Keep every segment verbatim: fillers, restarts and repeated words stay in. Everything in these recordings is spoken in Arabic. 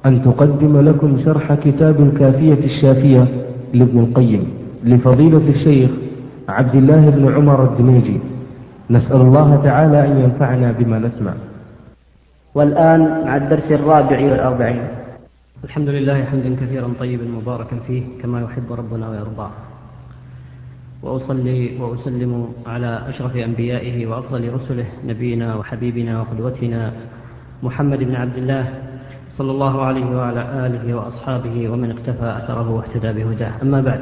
أن تقدم لكم شرح كتاب الكافية الشافية لابن القيم لفضيلة الشيخ عبد الله بن عمر الدميجي. نسأل الله تعالى أن ينفعنا بما نسمع. والآن مع الدرس الرابع والأربعين. الحمد لله حمدا كثيرا طيبا مباركا فيه كما يحب ربنا ويرضاه، وأصلي وأسلم على أشرف أنبيائه وأفضل رسله نبينا وحبيبنا وقدوتنا محمد بن عبد الله صلى الله عليه وعلى آله وأصحابه ومن اقتفى أثره واهتدى بهداه. أما بعد،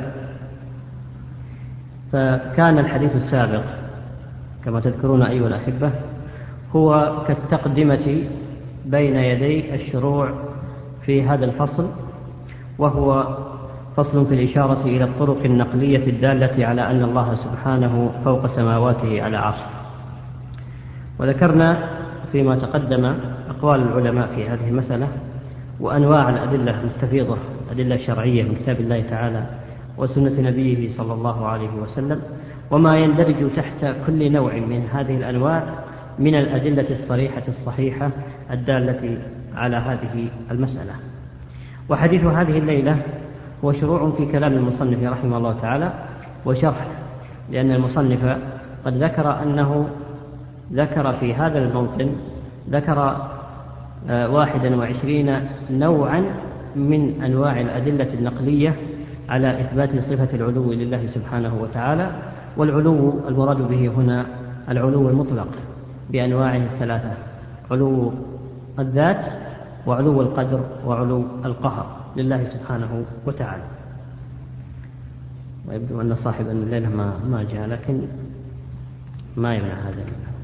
فكان الحديث السابق كما تذكرون أيها الأحبة هو كالتقدمة بين يدي الشروع في هذا الفصل، وهو فصل في الإشارة إلى الطرق النقلية الدالة على أن الله سبحانه فوق سماواته على عرشه. وذكرنا فيما تقدم أقوال العلماء في هذه المسألة وأنواع الأدلة المستفيضة، الأدلة الشرعية من كتاب الله تعالى وسنة نبيه صلى الله عليه وسلم، وما يندرج تحت كل نوع من هذه الأنواع من الأدلة الصريحة الصحيحة الدالة على هذه المسألة. وحديث هذه الليلة هو شروع في كلام المصنف رحمه الله تعالى وشرح، لأن المصنف قد ذكر أنه ذكر في هذا الموطن ذكر واحدا وعشرين نوعا من أنواع الأدلة النقلية على إثبات صفة العلو لله سبحانه وتعالى. والعلو المراد به هنا العلو المطلق بأنواعه الثلاثة: علو الذات وعلو القدر وعلو القهر لله سبحانه وتعالى. ويبدو أن صاحب الليلة ما ما جاء، لكن ما يمنع هذا.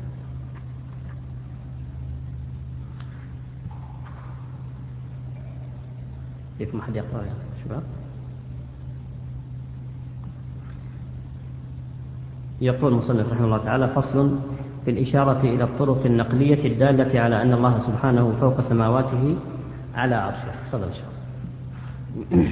كيف ما حد يقرأ يا شباب؟ يقول المصنف رحمه الله تعالى: فصل في الإشارة إلى الطرق النقلية الدالة على أن الله سبحانه فوق سماواته على عرشه. تفضل إن شاء الله.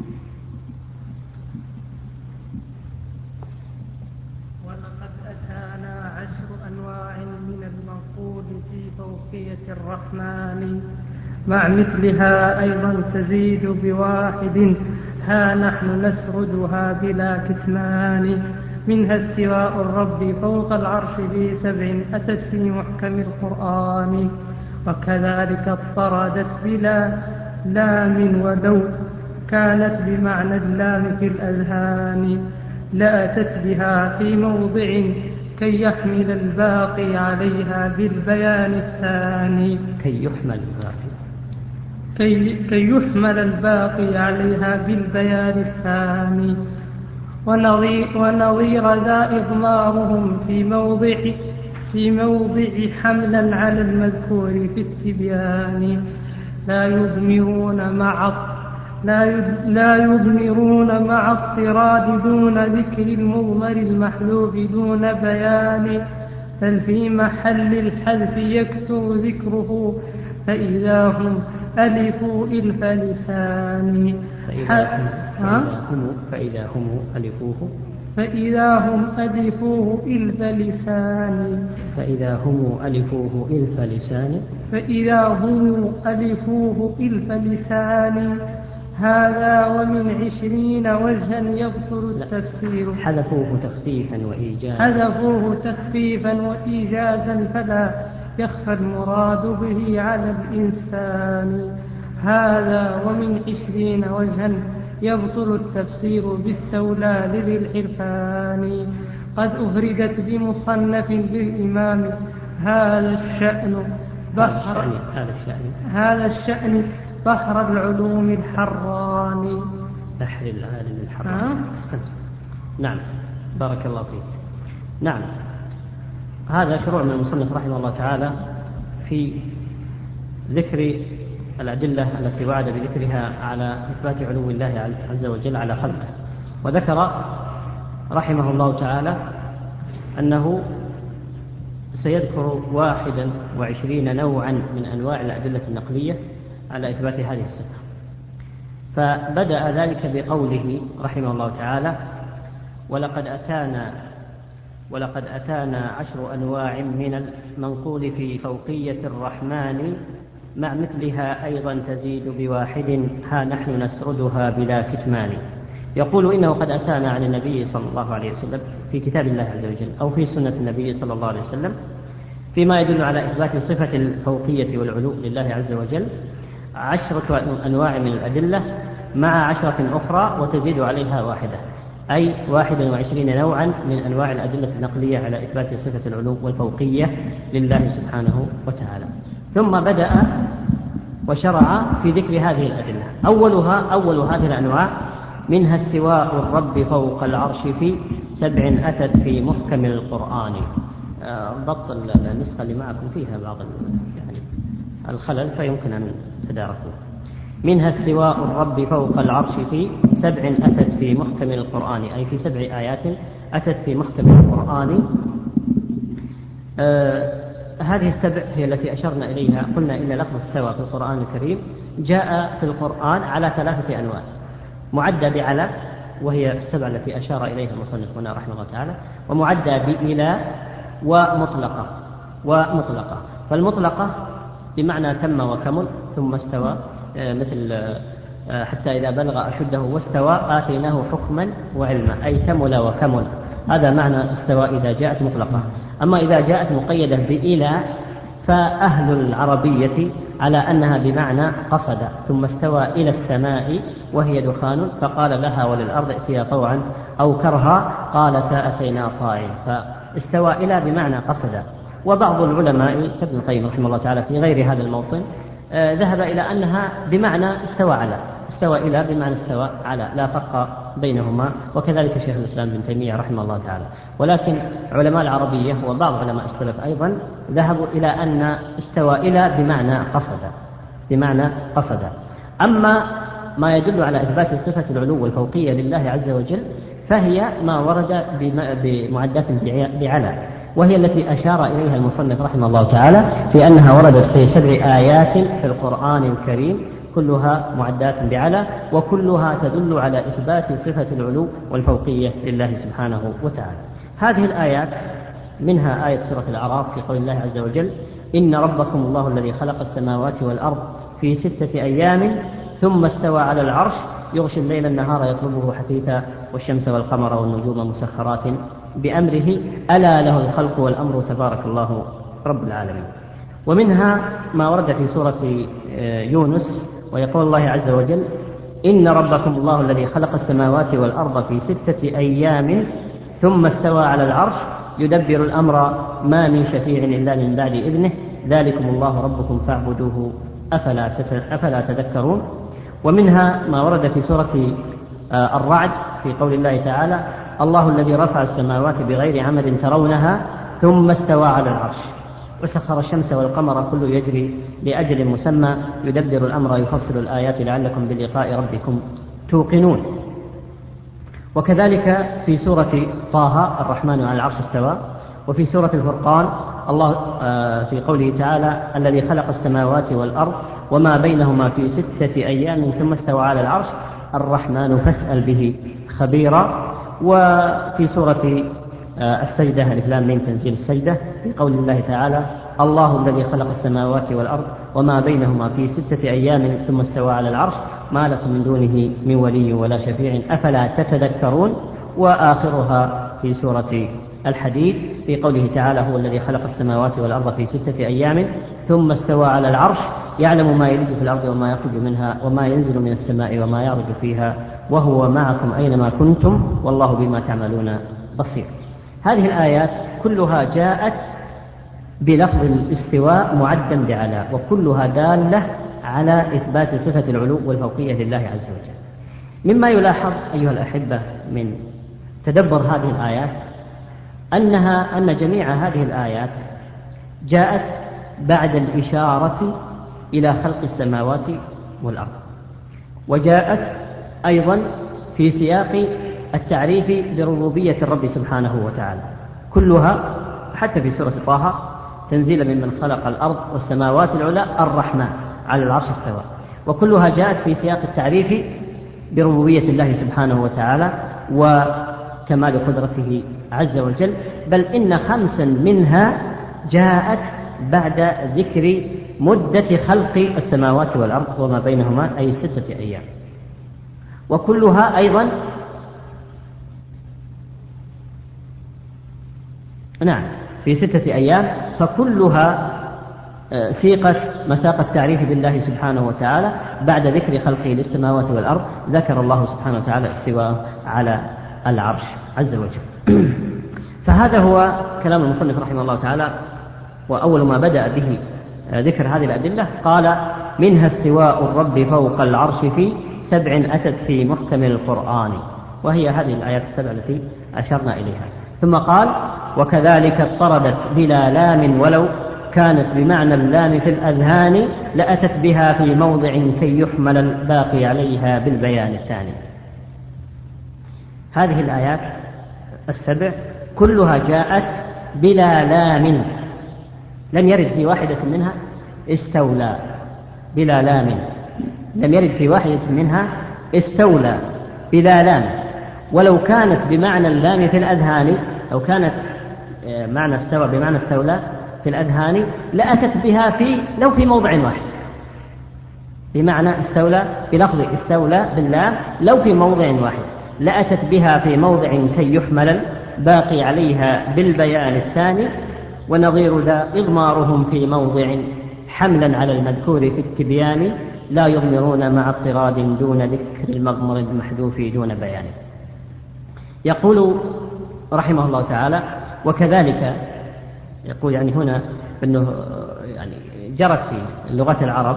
ولقد أتانا عشر أنواع من المنقول في فوقية الرحمن، مع مثلها أيضا تزيد بواحد، ها نحن نسردها بلا كتمان. منها استواء الرب فوق العرش بسبع أتت في محكم القرآن، وكذلك اضطردت بلا لام ولو كانت بمعنى اللام في الأذهان، لأتت بها في موضع كي يحمل الباقي عليها بالبيان الثاني. كي يحمل الباقي كي, كي يحمل الباقي عليها بالبيان الثاني. ونظير, ونظير ذا إضمارهم في موضع في موضع حملا على المذكور في التبيان. لا يضمرون مع لا لا يضمرون مع اضطراد دون ذكر المضمر المحذوف دون بيان، بل في محل الحذف يكثر ذكره فإذا هم ألفوا إلف لسان. فإذا هم ألفوه فإذا هم ألفوه إلف لسان. فإذا هم ألفوه إلف لسان. فإذا هم ألفوه إلف لسان. هذا ومن عشرين وجها يبطل التفسير. حذفوه تخفيفا وإيجازا. حذفوه تخفيفا وإيجازا فلا يخفى المراد به على الإنسان. هذا ومن عشرين وجها يبطل التفسير باستولى لذي العرفان. قد أفردت بمصنف للإمام هذا الشأن بحر هذا الشأن هذا الشأن بحر العلوم الحران. بحر العالم الحران. نعم، بارك الله فيك. نعم، هذا شروع من المصنف رحمه الله تعالى في ذكر الأدلة التي وعد بذكرها على إثبات علو الله عز وجل على خلقه. وذكر رحمه الله تعالى أنه سيذكر واحدا وعشرين نوعا من أنواع الأدلة النقلية على إثبات هذه الصفة. فبدأ ذلك بقوله رحمه الله تعالى: ولقد أتانا ولقد أتانا عشر أنواع من المنقول في فوقية الرحمن، مع مثلها أيضا تزيد بواحد ها نحن نسردها بلا كتمان. يقول إنه قد أتانا عن النبي صلى الله عليه وسلم في كتاب الله عز وجل أو في سنة النبي صلى الله عليه وسلم فيما يدل على إثبات صفة الفوقية والعلو لله عز وجل عشرة أنواع من الأدلة مع عشرة أخرى وتزيد عليها واحدة، أي واحد وعشرين نوعا من أنواع الأدلة النقلية على إثبات صفة العلو والفوقية لله سبحانه وتعالى. ثم بدأ وشرع في ذكر هذه الأدلة. أولها أول هذه الأنواع منها استواء الرب فوق العرش في سبع أتت في محكم القرآن. ضبط النسخة اللي معكم فيها بعض يعني الخلل فيمكن أن تداركوه. منها استواء الرب فوق العرش في سبع أتت في محكم القرآن، أي في سبع آيات أتت في محكم القرآن. آه هذه السبع هي التي أشرنا إليها. قلنا إن لفظ استوى في القرآن الكريم جاء في القرآن على ثلاثة أنواع: معدى بعلى وهي السبع التي أشار إليها المصنف هنا رحمه الله تعالى، ومعدى بإلى، ومطلقة. ومطلقة فالمطلقة بمعنى تم وكمل ثم استوى، مثل حتى إذا بلغ أشده واستوى آتيناه حكما وعلما، أي تمل وكمل. هذا معنى استوى إذا جاءت مطلقة. أما إذا جاءت مقيدة بإلى فأهل العربية على أنها بمعنى قصد، ثم استوى إلى السماء وهي دخان فقال لها وللأرض ائتيا طوعا أو كرها قالتا أتينا طائعين، فاستوى إلى بمعنى قصد. وبعض العلماء كابن القيم رحمه الله تعالى في غير هذا الموطن آه ذهب إلى أنها بمعنى استوى على، استوى إلى بمعنى استوى على، لا فرق بينهما، وكذلك شيخ الإسلام ابن تيمية رحمه الله تعالى. ولكن علماء العربية وبعض علماء السلف أيضا ذهبوا إلى أن استوى إلى بمعنى قصد، بمعنى قصد. أما ما يدل على إثبات صفة العلو والفوقية لله عز وجل فهي ما ورد بمعدات بعلى، وهي التي أشار إليها المصنف رحمه الله تعالى في أنها وردت في سبع آيات في القرآن الكريم كلها معدات بعلى، وكلها تدل على إثبات صفة العلو والفوقية لله سبحانه وتعالى. هذه الآيات منها آية سورة الأعراف في قول الله عز وجل: إن ربكم الله الذي خلق السماوات والأرض في ستة أيام ثم استوى على العرش يغشي الليل النهار يطلبه حثيثا والشمس والقمر والنجوم مسخرات بأمره ألا له الخلق والأمر تبارك الله رب العالمين. ومنها ما ورد في سورة يونس ويقول الله عز وجل: إن ربكم الله الذي خلق السماوات والأرض في ستة أيام ثم استوى على العرش يدبر الأمر ما من شفيع إلا من بعد إذنه ذلكم الله ربكم فاعبدوه أفلا, أفلا تذكرون. ومنها ما ورد في سورة الرعد في قول الله تعالى: الله الذي رفع السماوات بغير عمد ترونها ثم استوى على العرش وسخر الشمس والقمر كل يجري لأجل مسمى يدبر الأمر يفصل الآيات لعلكم بلقاء ربكم توقنون. وكذلك في سورة طه الرحمن على العرش استوى. وفي سورة الفرقان الله في قوله تعالى: الذي خلق السماوات والأرض وما بينهما في ستة أيام ثم استوى على العرش الرحمن فاسأل به خبيرا. وفي سورة السجدة الف لام ميم تنزيل السجدة في قول الله تعالى: الله الذي خلق السماوات والأرض وما بينهما في ستة أيام ثم استوى على العرش ما لكم من دونه من ولي ولا شفيع أفلا تتذكرون. وآخرها في سورة الحديد في قوله تعالى: هو الذي خلق السماوات والأرض في ستة أيام ثم استوى على العرش يعلم ما يلج في الأرض وما يخرج منها وما ينزل من السماء وما يعرج فيها وهو معكم أينما كنتم والله بما تعملون بصير. هذه الآيات كلها جاءت بلفظ الاستواء معدا بعلى، وكلها دالة على إثبات صفة العلو والفوقية لله عز وجل. مما يلاحظ أيها الأحبة من تدبر هذه الآيات أنها أن جميع هذه الآيات جاءت بعد الإشارة إلى خلق السماوات والأرض، وجاءت أيضا في سياق التعريف بربوبية الرب سبحانه وتعالى. كلها حتى في سورة طه تنزيل ممن خلق الأرض والسماوات العلى الرحمن على العرش استوى، وكلها جاءت في سياق التعريف بربوبية الله سبحانه وتعالى وكمال قدرته عز وجل. بل إن خمسا منها جاءت بعد ذكر مدة خلق السماوات والأرض وما بينهما أي ستة أيام، وكلها أيضا نعم في ستة أيام، فكلها سيقت مساق التعريف بالله سبحانه وتعالى بعد ذكر خلقه للسماوات والأرض. ذكر الله سبحانه وتعالى استواء على العرش عز وجل. فهذا هو كلام المصنف رحمه الله تعالى. وأول ما بدأ به ذكر هذه الأدلة قال: منها استواء الرب فوق العرش في سبع أتت في محكم القرآن، وهي هذه الآيات السبع التي أشرنا إليها. ثم قال: وكذلك اضطردت بلا لام ولو كانت بمعنى اللام في الأذهان لأتت بها في موضع كي يحمل الباقي عليها بالبيان الثاني. هذه الآيات السبع كلها جاءت بلا لام، لم يرد في واحدة منها استولى، بلا لام، لم يرد في واحدة منها استولى بلا لام. ولو كانت بمعنى اللام في الأذهان، لو كانت معنى استوى بمعنى استولى في الأذهان لأتت بها في لو في موضع واحد، بمعنى استولى بلفظ استولى باللام لو في موضع واحد لأتت بها في موضع كي يحمل الباقي عليها بالبيان الثاني. ونظير ذا إضمارهم في موضع حملا على المذكور في التبيان لا يضمرون مع اضطراد دون ذكر المضمر المحذوف دون بيان. يقول رحمه الله تعالى: وكذلك، يقول يعني هنا أنه يعني جرت في لغة العرب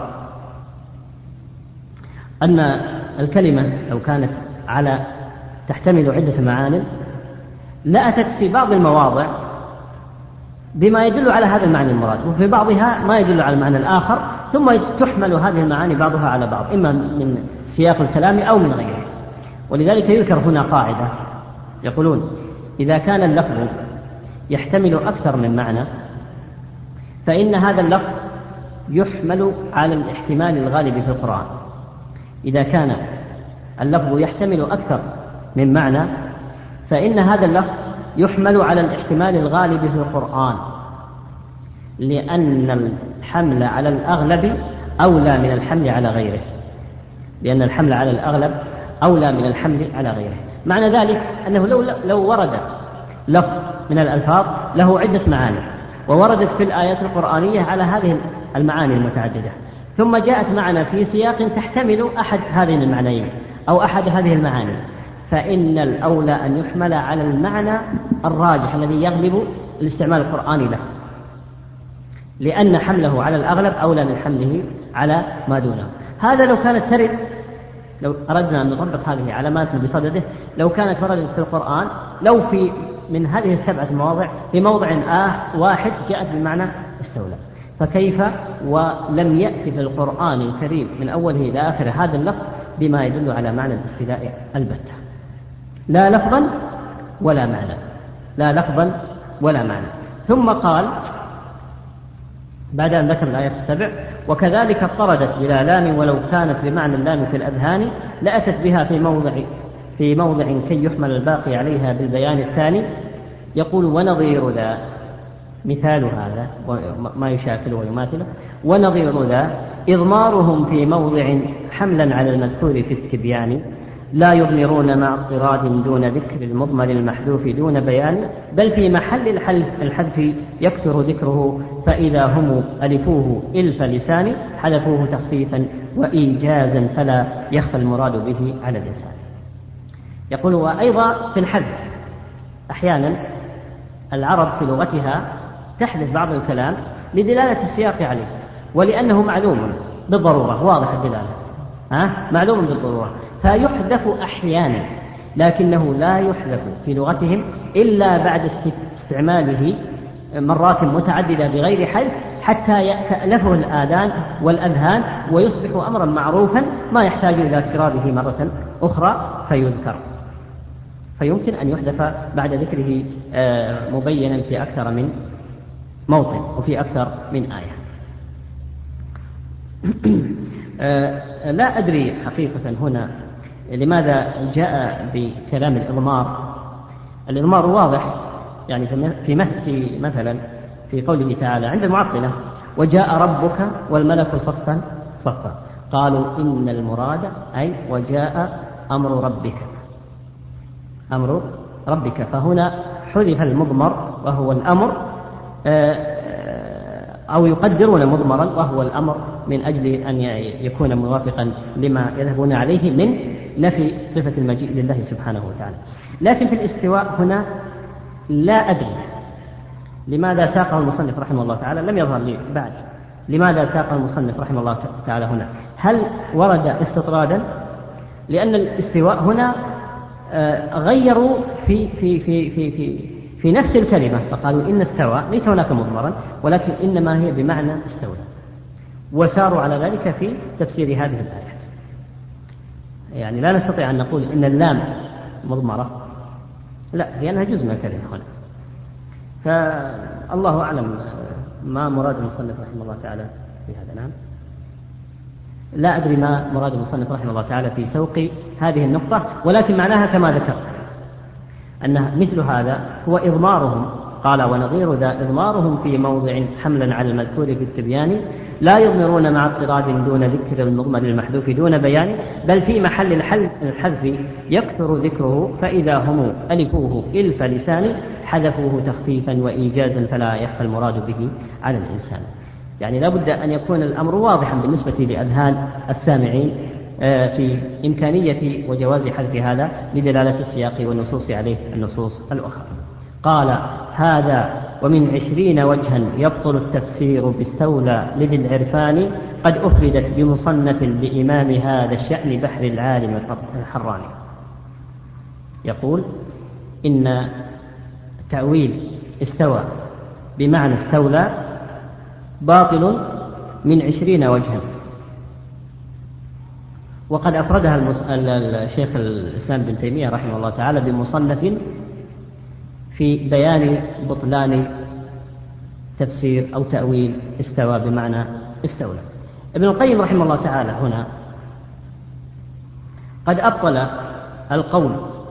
أن الكلمة لو كانت على تحتمل عدة معان لأتت في بعض المواضع بما يدل على هذا المعنى المراد، وفي بعضها ما يدل على المعنى الآخر، ثم تحمل هذه المعاني بعضها على بعض إما من سياق الكلام أو من غيره. ولذلك يذكر هنا قاعدة يقولون: إذا كان اللفظ يحتمل أكثر من معنى فإن هذا اللفظ يحمل على الاحتمال الغالب في القرآن. إذا كان اللفظ يحتمل أكثر من معنى فإن هذا اللفظ يحمل على الاحتمال الغالب في القرآن، لأن الحمل على الأغلب أولى من الحمل على غيره، لأن الحمل على الأغلب أولى من الحمل على غيره. معنى ذلك أنه لو, لو ورد لفظ من الألفاظ له عدة معاني ووردت في الآيات القرآنية على هذه المعاني المتعددة، ثم جاءت معنا في سياق تحتمل أحد هذين المعنيين أو أحد هذه المعاني، فإن الأولى أن يحمل على المعنى الراجح الذي يغلب الاستعمال القرآني له، لأن حمله على الأغلب أولى من حمله على ما دونه. هذا لو كانت ترد، لو أردنا أن نطبق هذه علامات بصدده، لو كانت وردت في القرآن، لو في من هذه السبعة مواضع في موضع آه واحد جاءت بمعنى استولى، فكيف ولم يأتي في القرآن الكريم من أوله إلى آخره هذا اللفظ بما يدل على معنى الاستيلاء البتة، لا لفظا ولا معنى، لا لفظا ولا معنى. ثم قال بعد أن ذكر الآيات السبع: وكذلك اضطردت بلا لام ولو كانت بمعنى اللام في الأذهان لأتت بها في موضع في موضع كي يحمل الباقي عليها بالبيان الثاني. يقول: ونظير ذا، مثال هذا ما يشاكله ويماثله، ونظير ذا إضمارهم في موضع حملا على المذكور في التبيان لا يضمرون مع اضطراد دون ذكر المضمر المحذوف دون بيان، بل في محل الحذف يكثر ذكره فإذا هم ألفوه إلف لسان حذفوه تخفيفا وإيجازا فلا يخفى المراد به على الإنسان. يقول: وأيضا في الحذف أحيانا العرب في لغتها تحذف بعض الكلام لدلالة السياق عليه، ولأنه معلوم بالضرورة، واضح الدلالة، ها؟ معلوم بالضرورة، فيحذف أحيانا، لكنه لا يحذف في لغتهم إلا بعد استعماله مرات متعددة بغير حذف حتى يتألفه الآذان والأذهان ويصبح أمرا معروفا ما يحتاج إلى تكراره مرة أخرى فيذكر، فيمكن أن يحذف بعد ذكره مبينا في أكثر من موطن وفي أكثر من آية. لا أدري حقيقة هنا لماذا جاء بكلام الإضمار. الإضمار واضح، يعني في مثل مثلا في قوله تعالى عند المعطلة وجاء ربك والملك صفا صفا، قالوا إن المراد أي وجاء أمر ربك، أمر ربك، فهنا حذف المضمر وهو الأمر، أو يقدرون مضمرا وهو الأمر من أجل أن يكون موافقا لما يذهبون عليه من نفي صفة المجيء لله سبحانه وتعالى. لكن في الاستواء هنا لا أدري لماذا ساقه المصنف رحمه الله تعالى، لم يظهر لي بعد لماذا ساقه المصنف رحمه الله تعالى هنا. هل ورد استطرادا؟ لأن الاستواء هنا غيروا في في في في في في نفس الكلمة، فقالوا إن استوى ليس هناك مضمرا ولكن إنما هي بمعنى استولى، وساروا على ذلك في تفسير هذه الآيات. يعني لا نستطيع أن نقول إن اللام مضمرة، لا، لأنها جزء من الكلمة هنا. فالله أعلم ما مراد المصنف رحمه الله تعالى في هذا. نعم، لا أدري ما مراد المصنف رحمه الله تعالى في سوق هذه النقطة، ولكن معناها كما ذكرت أن مثل هذا هو إضمارهم، قال ونظير ذا إضمارهم في موضع حملا على المذكور في التبيان، لا يضمرون مع اضطراد دون ذكر المضمر المحذوف دون بيان، بل في محل الحذف يكثر ذكره، فإذا هم ألفوه إلف لسان حذفوه تخفيفا وإيجازا فلا يخفى المراد به على الإنسان. يعني لا بد أن يكون الأمر واضحا بالنسبة لأذهان السامعين في إمكانية وجواز حذف هذا لدلالة السياق والنصوص عليه النصوص الأخرى. قال هذا ومن عشرين وجها يبطل التفسير باستولى لذي العرفان، قد أفردت بمصنف لإمام هذا الشأن بحر العالم الحراني. يقول إن تأويل استوى بمعنى استولى باطل من عشرين وجها، وقد أفردها الشيخ الإسلام بن تيمية رحمه الله تعالى بمصنف في بيان بطلان تفسير أو تأويل استوى بمعنى استولى. ابن القيم رحمه الله تعالى هنا قد أبطل القول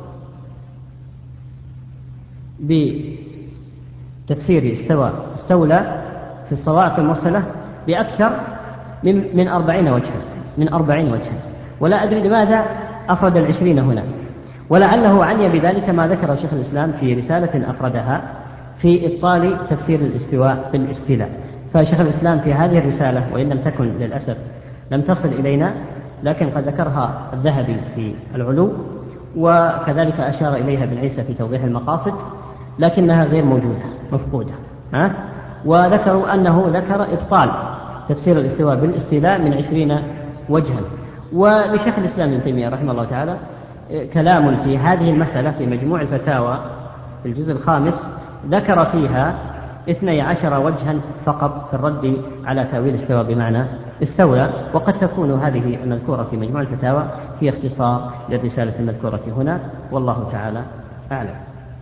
بتفسير استوى استولى في الصواعق المرسلة بأكثر من من أربعين وجها من أربعين وجها، ولا أدري لماذا أفرد العشرين هنا، ولعله عني بذلك ما ذكر شيخ الإسلام في رسالة أفردها في إبطال تفسير الاستواء بالاستيلاء. فشيخ الإسلام في هذه الرسالة، وإن لم تكن للأسف لم تصل إلينا، لكن قد ذكرها الذهبي في العلو، وكذلك أشار إليها ابن عيسى في توضيح المقاصد، لكنها غير موجودة مفقودة. ها؟ وذكروا أنه ذكر إبطال تفسير الاستواء بالاستيلاء من عشرين وجها. ولشيخ الإسلام ابن تيمية رحمه الله تعالى كلام في هذه المسألة في مجموع الفتاوى في الجزء الخامس، ذكر فيها اثني عشر وجها فقط في الرد على تأويل استوى بمعنى استولى، وقد تكون هذه المذكورة في مجموع الفتاوى هي اختصار للرسالة المذكورة هنا، والله تعالى أعلم.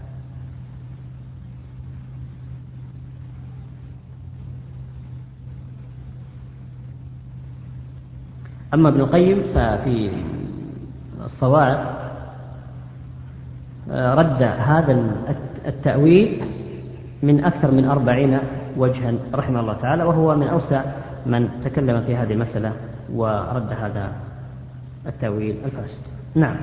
أما ابن القيم ففي الصواعق رد هذا التأويل من أكثر من أربعين وجها رحمه الله تعالى، وهو من أوسع من تكلم في هذه المسألة ورد هذا التأويل الفاسد. نعم.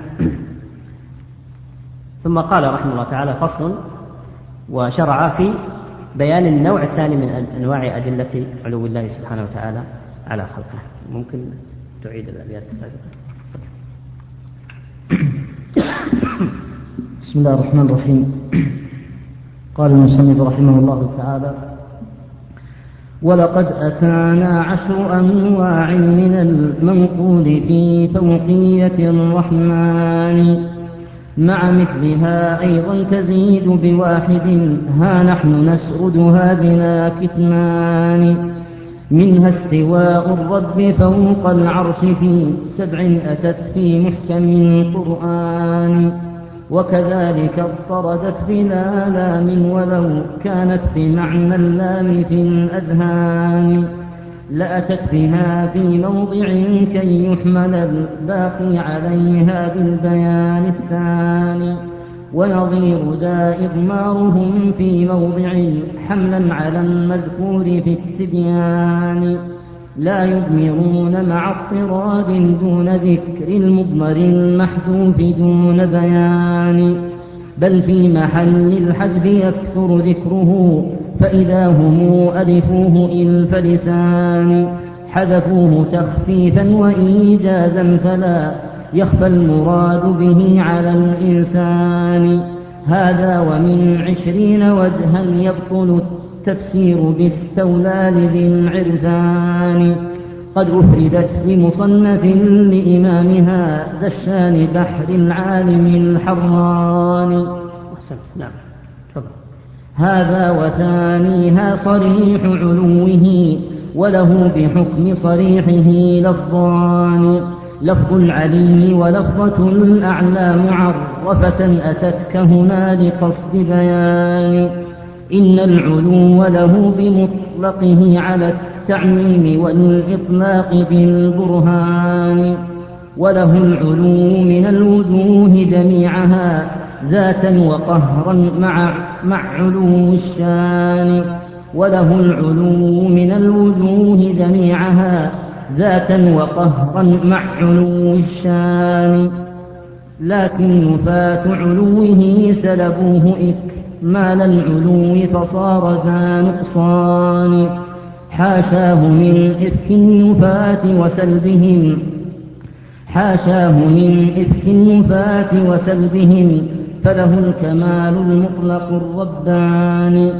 ثم قال رحمه الله تعالى فصل، وشرع في بيان النوع الثاني من أنواع أدلة علو الله سبحانه وتعالى على خلقه. ممكن تعيد الأبيات السابقة؟ بسم الله الرحمن الرحيم. قال المصنف رحمه الله تعالى: ولقد أتانا عشر أنواع من المنقول في فوقية الرحمن، مع مثلها أيضا تزيد بواحد، ها نحن نسردها بلا كتمان. منها استواء الرب فوق العرش في سبع أتت في محكم القرآن، وكذلك اضطردت بلا لام ولو كانت في معنى اللام في الأذهان، لأتت بها في موضع كي يحمل الباقي عليها بالبيان الثاني، ونظير ذا إضمارهم في موضع حملا على المذكور في التبيان. لا يضمرون مع اضطراد دون ذكر المضمر المحذوف دون بيان، بل في محل الحذف يكثر ذكره، فإذا هم ألفوه إلف لسان حذفوه تخفيفا وإيجازا، فلا يخفى المراد به على الإنسان. هذا ومن عشرين وجها يبطل التفسير باستولى لذي العرفان، قد أفردت بمصنف لإمامها ذا الشان بحر العالم الحران. نعم. هذا وثانيها صريح علوه، وله بحكم صريحه لفظان، لفظ العلي ولفظة الأعلى معرفة أتتك هنا لقصد بيان. إن العلو له بمطلقه على التعميم والإطلاق بالبرهان، وله العلو من الوجوه جميعها ذاتا وقهرا مع, مع علو الشان، وله العلو من الوجوه جميعها ذاتا وقهرا مع علو الشان. لكن نفاة علوه سلبوه إكمال العلو فصار ذا نقصان، حاشاه من إفك النفاة وسلبهم حاشاه من إفك النفاة وسلبهم فله الكمال المطلق الرباني.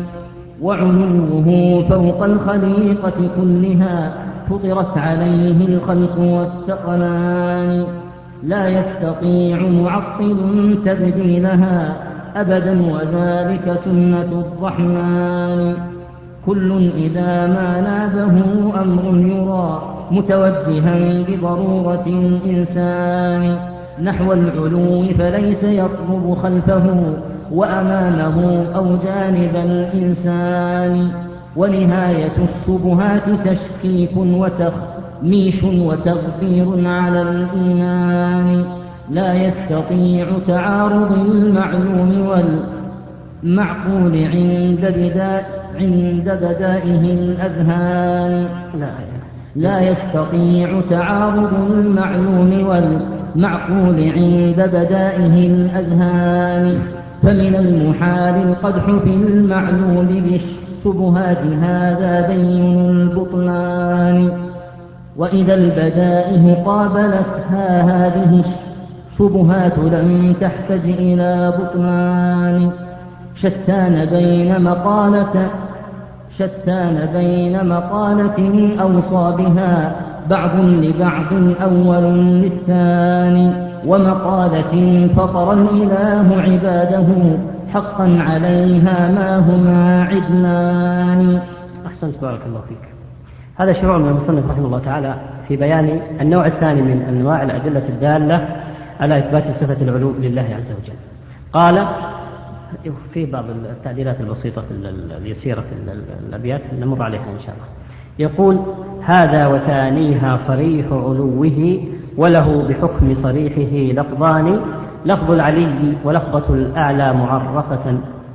وعلوه فوق الخليقة كلها فطرت عليه الخلق والثقلان، لا يستطيع معطل تبديلها أبدا وذلك سنة الرحمن. كل إذا ما نابه أمر يرى متوجها بضرورة الإنسان نحو العلو، فليس يطلب خلفه وأمامه أو جانب الإنسان. ونهاية الشبهات تشكيك وتخميش وتغفير على الإيمان، لا يستطيع تعارض المعلوم والمعقول عند بداء عند بدائه الأذهان. لا, لا يستطيع تعارض المعلوم والمعقول عند بدائه الأذهان، فمن المحال القدح في المعلوم بالشبهات هذا بين البطلان. وإذا البدائه قابلتها هذه الشبهات لم تحتج إلى بطلان. شتان بين مقالة شتان بين مقالة أوصى بها بعض لبعض أول للثاني، ومقالة فطر الإله عباده حقا عليها ما هما عدلان. أحسنت، بارك الله فيك. هذا شروع من المصنف رحمه الله تعالى في بيان النوع الثاني من أنواع الأدلة الدالة على إثبات صفة العلو لله عز وجل. قال في بعض التعديلات البسيطة اليسيرة في الأبيات نمر عليها إن شاء الله. يقول: هذا وثانيها صريح علوه، وله بحكم صريحه لفظان، لفظ العلي ولفظة الأعلى معرفة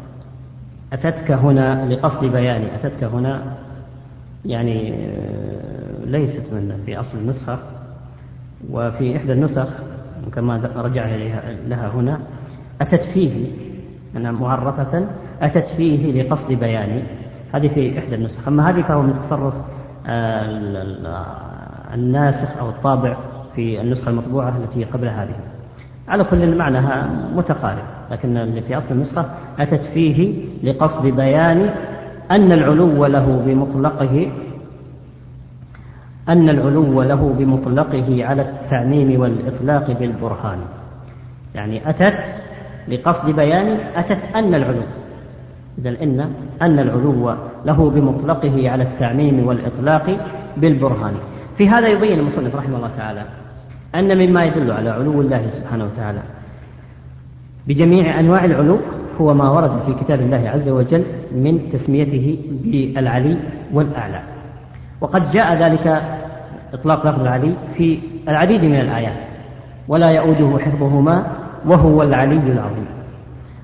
أتتك هنا لقصد بيان. أتتك هنا يعني ليست من في أصل النسخة، وفي إحدى النسخ كما رجع لها هنا أتت فيه أنها معرفة أتت فيه لقصد بيان. هذه في إحدى النسخ، أما هذه فهو من تصرف الناسخ أو الطابع في النسخة المطبوعة التي قبل هذه. على كل معناها متقارب، لكن اللي في أصل النسخة أتت فيه لقصد بيان أن العلو له بمطلقه أن العلو له بمطلقه على التعميم والإطلاق بالبرهان. يعني أتت لقصد بيان أتت أن العلو، إذن إن أن العلو له بمطلقه على التعميم والإطلاق بالبرهان. في هذا يبين المصنف رحمه الله تعالى أن مما يدل على علو الله سبحانه وتعالى بجميع أنواع العلو هو ما ورد في كتاب الله عز وجل من تسميته بالعلي والأعلى، وقد جاء ذلك إطلاق لفظ العلي في العديد من الآيات: ولا يؤوده حفظهما وهو العلي العظيم.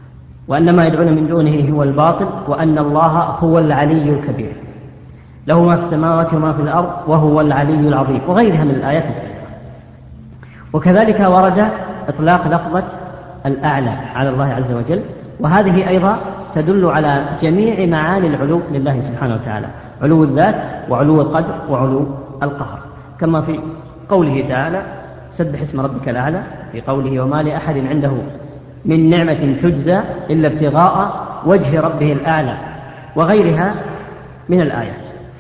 وأن ما يدعون من دونه هو الباطل، وأن الله هو العلي الكبير، له ما في السماوات وما في الأرض وهو العلي العظيم، وغيرها من الآيات الكثيرة. وكذلك ورد إطلاق لفظة الأعلى على الله عز وجل، وهذه أيضا تدل على جميع معاني العلو لله سبحانه وتعالى، علو الذات وعلو القدر وعلو القهر، كما في قوله تعالى سبح اسم ربك الأعلى، في قوله وما لأحد عنده من نعمة تجزى إلا ابتغاء وجه ربه الأعلى، وغيرها من الآيات.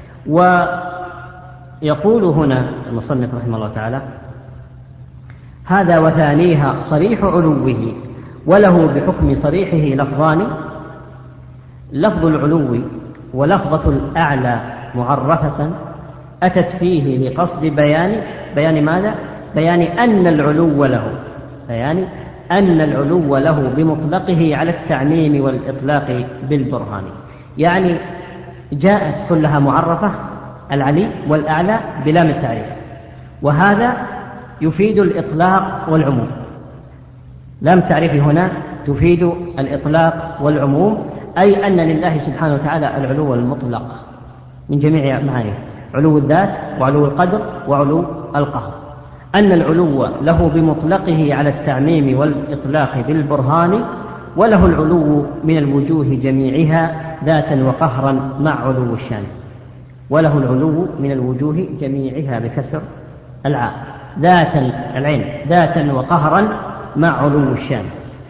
ويقول هنا المصنف رحمه الله تعالى هذا وثانيها صريح علوه وله بحكم صريحه لفظان، لفظ العلو ولفظة الأعلى معرفة أتت فيه لقصد بيان بيان ماذا؟ بيان أن العلو له بيان أن العلو له بمطلقه على التعميم والإطلاق بالبرهان، يعني جاءت كلها معرفة العلي والأعلى بلام التعريف، وهذا يفيد الإطلاق والعموم. لام التعريف هنا تفيد الإطلاق والعموم، أي أن لله سبحانه وتعالى العلو المطلق من جميع معانيه، علو الذات وعلو القدر وعلو القهر، أن العلو له بمطلقه على التعميم والإطلاق بالبرهان، وله العلو من الوجوه جميعها ذاتا وقهرا مع علو الشان، وله العلو من الوجوه جميعها بكسر العاء، ذاتا العين ذاتا وقهرا مع علو الشان.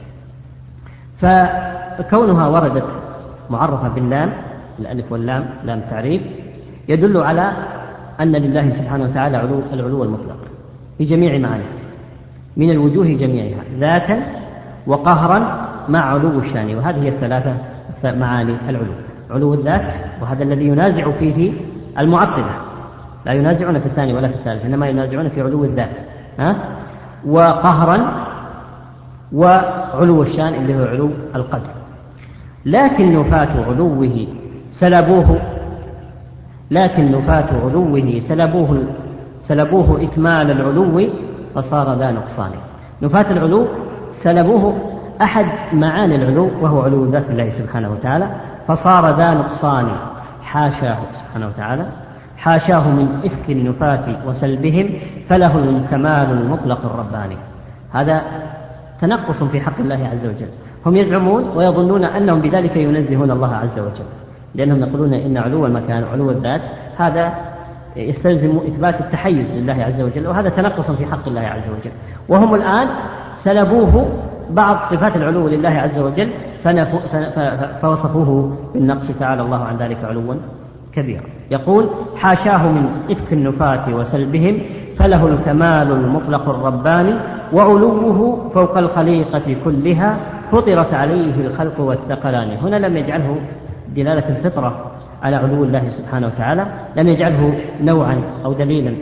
فكونها وردت معرفة باللام الألف واللام لام التعريف يدل على أن لله سبحانه وتعالى علو العلو المطلق في جميع معانيه من الوجوه جميعها ذاتا وقهرا مع علو الشان، وهذه الثلاثة معاني العلو: علو الذات، وهذا الذي ينازع فيه المعطلة، لا ينازعون في الثاني ولا في الثالث، إنما ينازعون في علو الذات، ها؟ وقهرا وعلو الشان اللي هو علو القدر. لكن نفاة علوه سلبوه لكن نفاة علوه سلبوه سلبوه إكمال العلو فصار ذا نقصان. نفاة العلو سلبوه أحد معاني العلو وهو علو ذات الله سبحانه وتعالى، فصار ذا نقصان، حاشاه سبحانه وتعالى، حاشاه من إفك النفاة وسلبهم، فله الكمال المطلق الرباني. هذا تنقص في حق الله عز وجل. هم يزعمون ويظنون أنهم بذلك ينزهون الله عز وجل، لأنهم يقولون إن علو المكان وعلو الذات هذا يستلزم إثبات التحيز لله عز وجل، وهذا تنقص في حق الله عز وجل. وهم الآن سلبوه بعض صفات العلو لله عز وجل فوصفوه بالنقص، تعالى الله عن ذلك علوا كبيرا. يقول حاشاه من إفك النفاة وسلبهم، فله الكمال المطلق الرباني، وعلوه فوق الخليقة كلها، فطرت عليه الخلق والثقلان. هنا لم يجعله دلالة الفطرة على علو الله سبحانه وتعالى، لم يجعله نوعا أو دليلا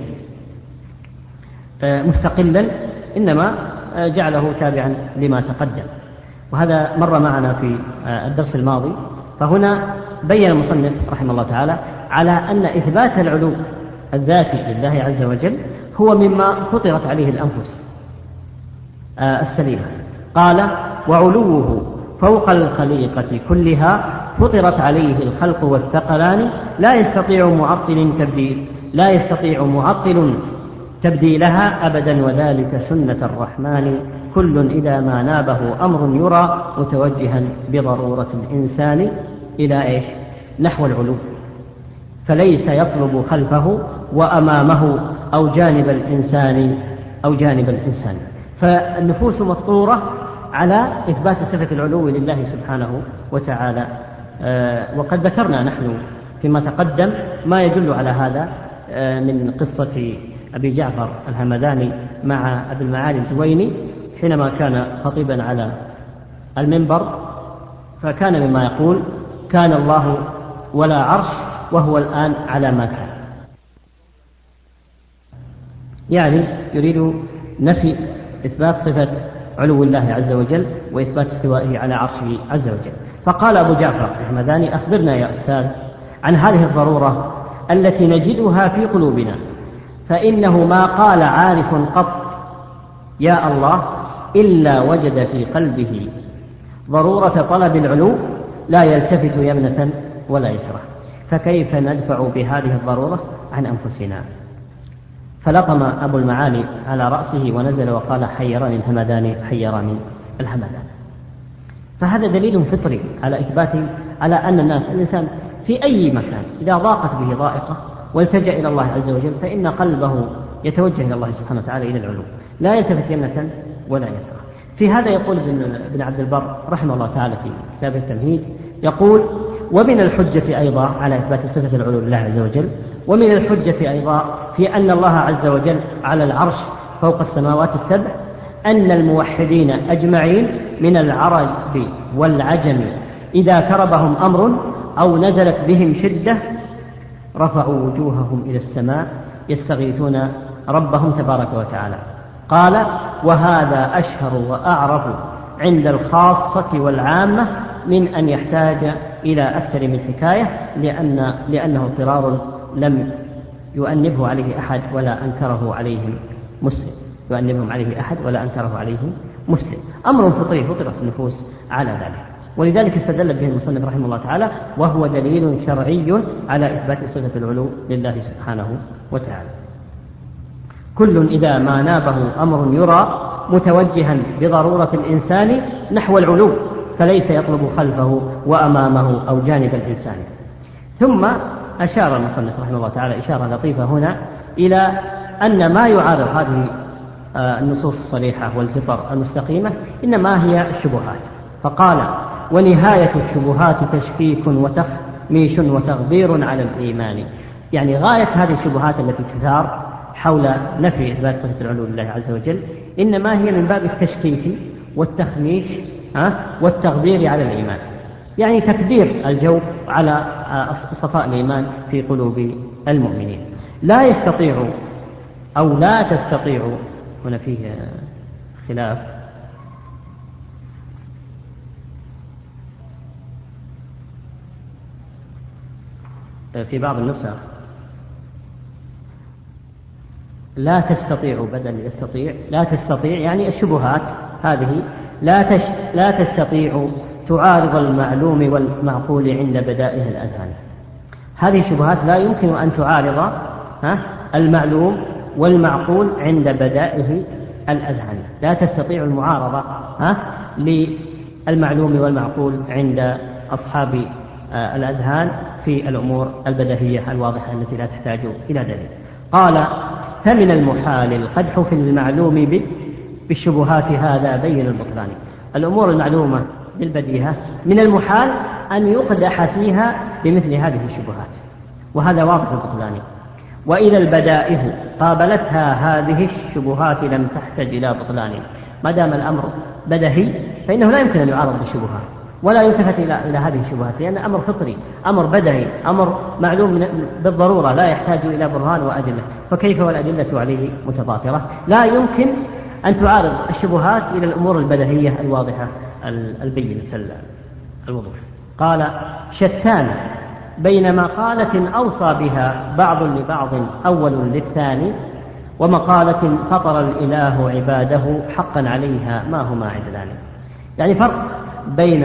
مستقلا، إنما جعله تابعا لما تقدم، وهذا مر معنا في الدرس الماضي. فهنا بين المصنف رحمه الله تعالى على أن إثبات العلو الذاتي لله عز وجل هو مما فطرت عليه الأنفس السليمة. قال وعلوه فوق الخليقة كلها، فطرت عليه الخلق والثقلان، لا يستطيع معطل تبديل لا يستطيع معطل تبديلها أبدا، وذلك سنة الرحمن، كل إذا ما نابه أمر يرى متوجها بضرورة الإنسان إلى إيش؟ نحو العلو، فليس يطلب خلفه وأمامه أو جانب الإنسان أو جانب الإنسان. فالنفوس مفطورة على إثبات صفة العلو لله سبحانه وتعالى، وقد ذكرنا نحن فيما تقدم ما يدل على هذا من قصة أبي جعفر الهمداني مع أبي المعالي الجويني حينما كان خطيبا على المنبر، فكان مما يقول كان الله ولا عرش وهو الآن على ما كان، يعني يريد نفي إثبات صفة علو الله عز وجل وإثبات استوائه على عرشه عز وجل. فقال أبو جعفر الهمداني أخبرنا يا أستاذ عن هذه الضرورة التي نجدها في قلوبنا، فإنه ما قال عارف قط يا الله إلا وجد في قلبه ضرورة طلب العلو لا يلتفت يمنة ولا يسرى، فكيف ندفع بهذه الضرورة عن أنفسنا؟ فلطم أبو المعالي على رأسه ونزل وقال: حيرني الهمدان حيرني الهمدان. فهذا دليل فطري على إثبات على أن الناس الإنسان في أي مكان إذا ضاقت به ضائقة والتجأ إلى الله عز وجل فإن قلبه يتوجه إلى الله سبحانه وتعالى إلى العلو، لا يلتفت يمنة ولا يسرى. في هذا يقول ابن عبد البر رحمه الله تعالى في كتابه التمهيد، يقول: ومن الحجة أيضا على إثبات صفة العلو لله عز وجل، ومن الحجة أيضا في أن الله عز وجل على العرش فوق السماوات السبع، أن الموحدين أجمعين من العرب والعجم إذا كربهم أمر أو نزلت بهم شدة رفعوا وجوههم إلى السماء يستغيثون ربهم تبارك وتعالى. قال: وهذا أشهر وأعرف عند الخاصة والعامة من أن يحتاج إلى أكثر من حكاية، لأن لأنه اضطرار لم يؤنبه عليه أحد ولا أنكره عليهم مسلم يؤنبهم عليه أحد ولا أنكره عليهم مسلم. أمر فطري فطرت النفوس على ذلك، ولذلك استدل به المصنف رحمه الله تعالى، وهو دليل شرعي على إثبات صفة العلو لله سبحانه وتعالى. كل إذا ما نابه أمر يرى متوجها بضرورة الإنسان نحو العلو، فليس يطلب خلفه وأمامه أو جانب الإنسان. ثم أشار المصنف رحمه الله تعالى إشارة لطيفة هنا إلى أن ما يعارض هذه النصوص الصريحة والفطر المستقيمة إنما هي الشبهات، فقال: ونهاية الشبهات تشكيك وتخميش وتغبير على الإيمان. يعني غاية هذه الشبهات التي تثار حول نفي إثبات صفة العلو لله عز وجل إنما هي من باب التشكيك والتخميش والتغبير على الإيمان، يعني تكبير الجو على صفاء الإيمان في قلوب المؤمنين. لا يستطيع أو لا تستطيع، هنا فيه خلاف، في بعض النسخ لا تستطيع بدل يستطيع، لا تستطيع يعني الشبهات هذه لا تش لا تستطيع تعارض المعلوم والمعقول عند بدائه الأذهان. هذه الشبهات لا يمكن أن تعارض ها المعلوم والمعقول عند بدائه الأذهان، لا تستطيع المعارضة ها للمعلوم والمعقول عند أصحاب الأذهان في الأمور البديهية الواضحة التي لا تحتاج إلى دليل. قال: فمن المحال القدح في المعلوم بالشبهات هذا بين البطلان. الأمور المعلومة بالبديهة من المحال أن يقدح فيها بمثل هذه الشبهات، وهذا واضح البطلان. وإذا البدائه قابلتها هذه الشبهات لم تحتج إلى بطلان. ما دام الأمر بدهي فإنه لا يمكن أن يعارض بالشبهات ولا يلتفت إلى إلى هذه الشبهات، لأن أمر فطري، أمر بدهي، أمر معلوم بالضرورة لا يحتاج إلى برهان وأدلة، فكيف والأدلة عليه متضافرة؟ لا يمكن أن تعارض الشبهات إلى الأمور البدهية الواضحة البينة الوضوح. قال: شتان بين مقالة أوصى بها بعض لبعض أول للثاني، ومقالة فطر الإله عباده حقا عليها ما هما عدلان. يعني فرق بين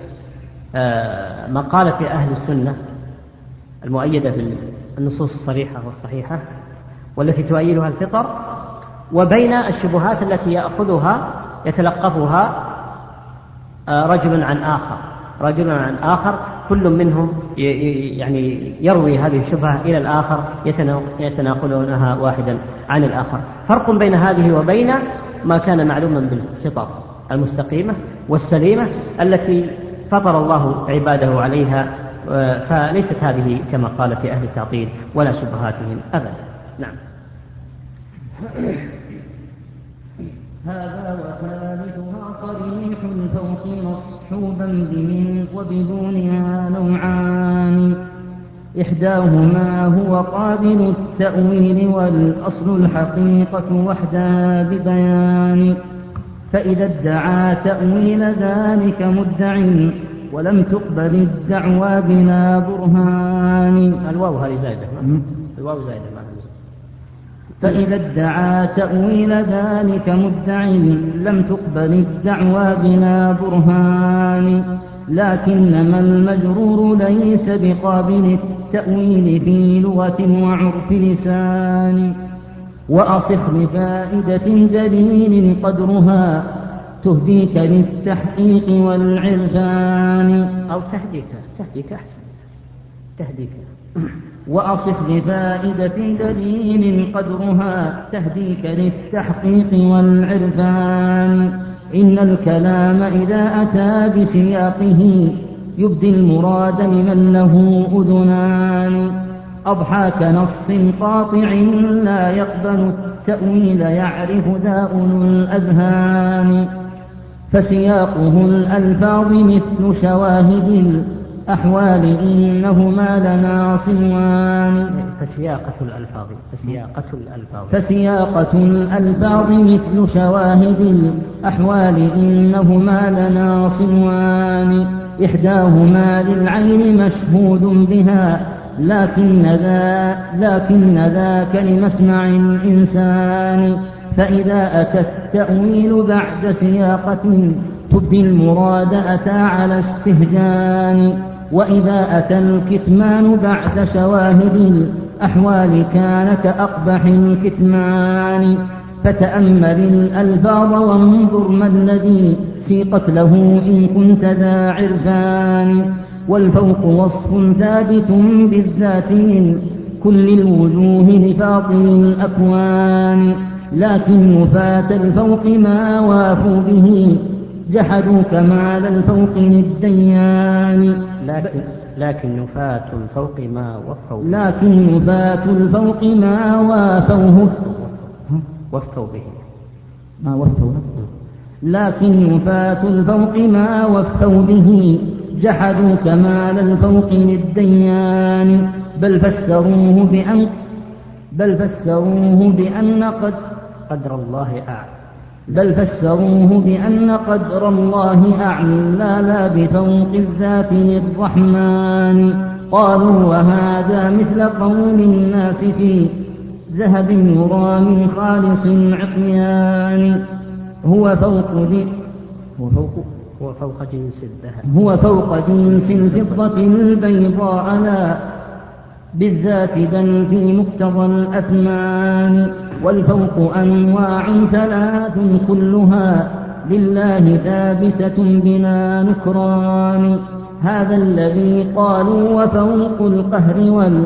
مقالة أهل السنة المؤيدة بالنصوص الصريحة والصحيحة والتي تؤيدها الفطر، وبين الشبهات التي يأخذها يتلقفها رجل عن آخر رجل عن آخر كل منهم يعني يروي هذه الشبهة إلى الآخر يتناقلونها واحدا عن الآخر. فرق بين هذه وبين ما كان معلوما بالفطر المستقيمة والسليمة التي فطر الله عباده عليها، فليست هذه كما قالت أهل التعطيل ولا شبهاتهم أبدا. نعم. هذا وثالثها صريح الفوق مصحوبا بمن وبدونها نوعان، إحداهما هو قابل التأويل والأصل الحقيقة وحدها ببيان، فإذا ادعى تأويل ذلك مدع ولم تقبل الدعوى بلا برهان. الواو هذه زائدة، الواو زائدة فإذا ادعى تأويل ذلك مدع لم تقبل الدعوى بلا برهان، لكنما المجرور ليس بقابل التأويل في لغة وعرف لسان. وأصخ لفائدة دليل قدرها تهديك للتحقيق والعرفان، أو تهديك تهديك أحسن تهديك. وأصف لفائدة دليل قدرها تهديك للتحقيق والعرفان. إن الكلام إذا أتى بسياقه يبدي المراد لمن له أذنان، أضحى كنص قاطع لا يقبل التأويل يعرف ذا أولو الأذهان. فسياقه الألفاظ مثل شواهد الأحوال إنهما لنا صنوان. فسياقة الألفاظ فسياقة الألفاظ فسياقة الألفاظ مثل شواهد الأحوال إنهما لنا صنوان. إحداهما للعين مشهود بها لكن ذا لكن ذاك لمسمع الإنسان. فإذا أتى التأويل بعد سياقة تبدي المراد أتى على استهجان. وإذا أتى الكتمان بعد شواهد الأحوال كان كأقبح الكتمان. فتأمل الألفاظ وانظر ما الذي سيقت له إن كنت ذا عرفان. والفوق وصف ثابت بالذات من كل الوجوه لفاضل الأكوان، لكن نفاة الفوق ما وافوا به جحدوا كمال الفوق للديان. لكن لكن نفاة الفوق ما وفوا لكن نفاة الفوق ما وافوه وفوا به ما وفوا لكن نفاة الفوق ما وفوا به جحدوا كمال الفوق للديان. بل فسروه بأن بل فسروه بأن قد قدر الله أعلى بل فسروه بأن قدر الله أعلى لا بفوق الذات للرحمن. قالوا وهذا مثل قول الناس في ذهب يرى من خالص عقيان. هو فوق ذي هو فوق هو فوق جنس الذهب هو فوق جنس الفضة البيضاء لا بالذات بل في مقتضى الأثمان. والفوق أنواع ثلاث كلها لله ثابتة بلا نكران. هذا الذي قالوا وفوق القهر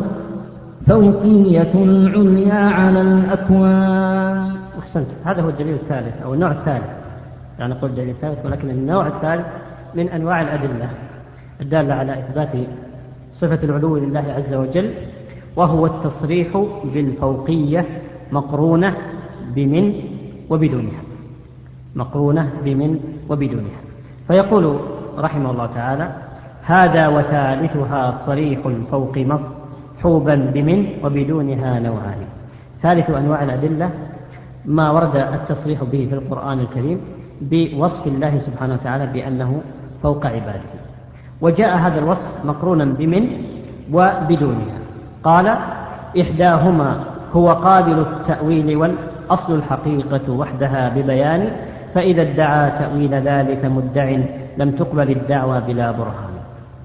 والفوقية العليا على الأكوان. أحسنت. هذا هو الدليل الثالث أو النوع الثالث، يعني نقول الدليل الثالث، ولكن النوع الثالث من أنواع الأدلة الدالة على إثبات صفة العلو لله عز وجل، وهو التصريح بالفوقية مقرونة بمن وبدونها مقرونة بمن وبدونها. فيقول رحمه الله تعالى: هذا وثالثها صريح الفوق مصحوبا بمن وبدونها نوعان. ثالث أنواع الأدلة ما ورد التصريح به في القرآن الكريم بوصف الله سبحانه وتعالى بأنه فوق عباده، وجاء هذا الوصف مقرونا بمن وبدونها. قال: إحداهما هو قابل التأويل والأصل الحقيقة وحدها ببيان، فإذا ادعى تأويل ذلك مدع لم تقبل الدعوى بلا برهان.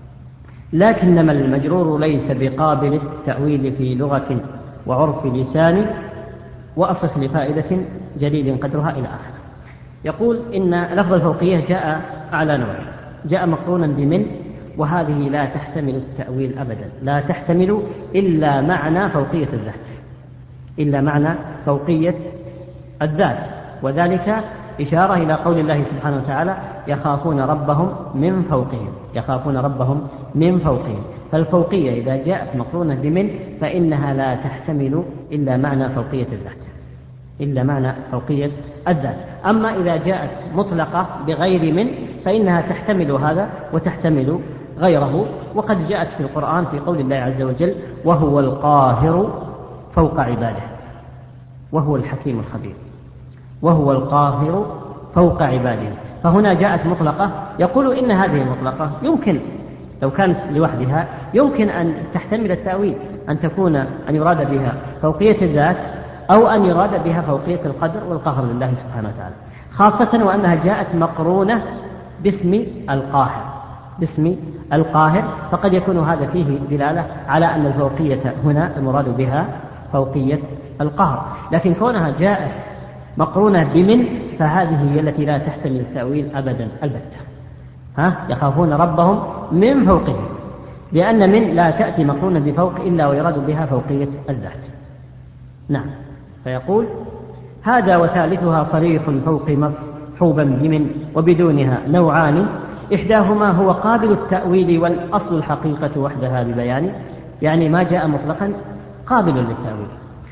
لكنما المجرور ليس بقابل التأويل في لغة وعرف لسان، وأصف لفائدة جليل قدرها إلى آخره. يقول إن لفظ الفوقية جاء على نوع، جاء مقرونا بمن، وهذه لا تحتمل التأويل أبدا، لا تحتمل إلا معنى فوقية الذات إلا معنى فوقية الذات وذلك إشارة إلى قول الله سبحانه وتعالى: يخافون ربهم من فوقهم يخافون ربهم من فوقهم. فالفوقية إذا جاءت مقرونة بمن فإنها لا تحتمل إلا معنى فوقية الذات إلا معنى فوقية الذات. أما إذا جاءت مطلقة بغير من فإنها تحتمل هذا وتحتمل غيره. وقد جاءت في القرآن في قول الله عز وجل: وهو القاهر فوق عباده وهو الحكيم الخبير وهو القاهر فوق عباده. فهنا جاءت مطلقة. يقول إن هذه المطلقة يمكن لو كانت لوحدها يمكن أن تحتمل التأويل، أن تكون أن يراد بها فوقية الذات أو أن يراد بها فوقية القدر والقهر لله سبحانه وتعالى، خاصة وأنها جاءت مقرونة باسم القاهر باسم القاهر فقد يكون هذا فيه دلالة على أن الفوقية هنا المراد بها فوقية القهر. لكن كونها جاءت مقرونة بمن فهذه هي التي لا تحتمل التأويل أبدا البتة. ها يخافون ربهم من فوقهم، لأن من لا تأتي مقرونة بفوق إلا ويراد بها فوقية الذات. نعم. فيقول هذا وثالثها صريح فوق مصحوبا بمن وبدونها نوعان، إحداهما هو قابل التأويل والأصل الحقيقة وحدها ببيان، يعني ما جاء مطلقا قابل للتأويل،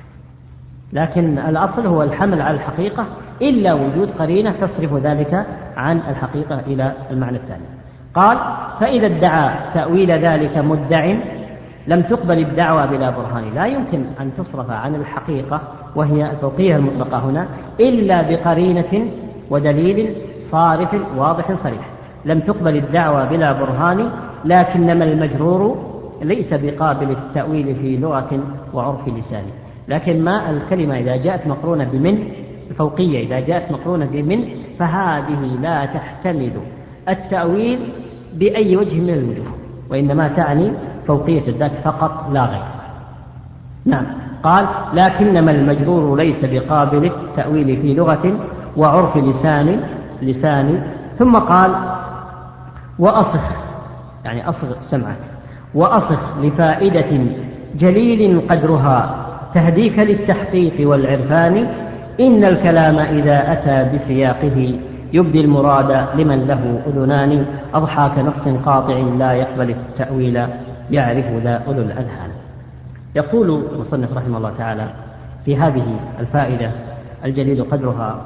لكن الأصل هو الحمل على الحقيقة إلا وجود قرينة تصرف ذلك عن الحقيقة إلى المعنى الثاني. قال فإذا ادعى تأويل ذلك مدع لم تقبل الدعوى بلا برهان، لا يمكن أن تصرف عن الحقيقة وهي الفوقية المطلقة هنا إلا بقرينة ودليل صارف واضح صريح. لم تقبل الدعوى بلا برهان لكنما المجرور ليس بقابل التأويل في لغة وعرف لسان. لكن ما الكلمة إذا جاءت مقرونة بمن الفوقية إذا جاءت مقرونة بمن فهذه لا تحتمل التأويل بأي وجه من الوجوه، وإنما تعني فوقية الذات فقط لا غير. نعم. قال لكنما المجرور ليس بقابل التأويل في لغة وعرف لسان لسان ثم قال وأصخ يعني أصغ سمعك وأصخ لفائدة جليل قدرها تهديك للتحقيق والعرفان، إن الكلام إذا أتى بسياقه يبدي المراد لمن له أذنان، أضحى كنص قاطع لا يقبل التأويل يعرف ذا أولو الأذهان. يقول المصنف رحمه الله تعالى في هذه الفائدة الجليل قدرها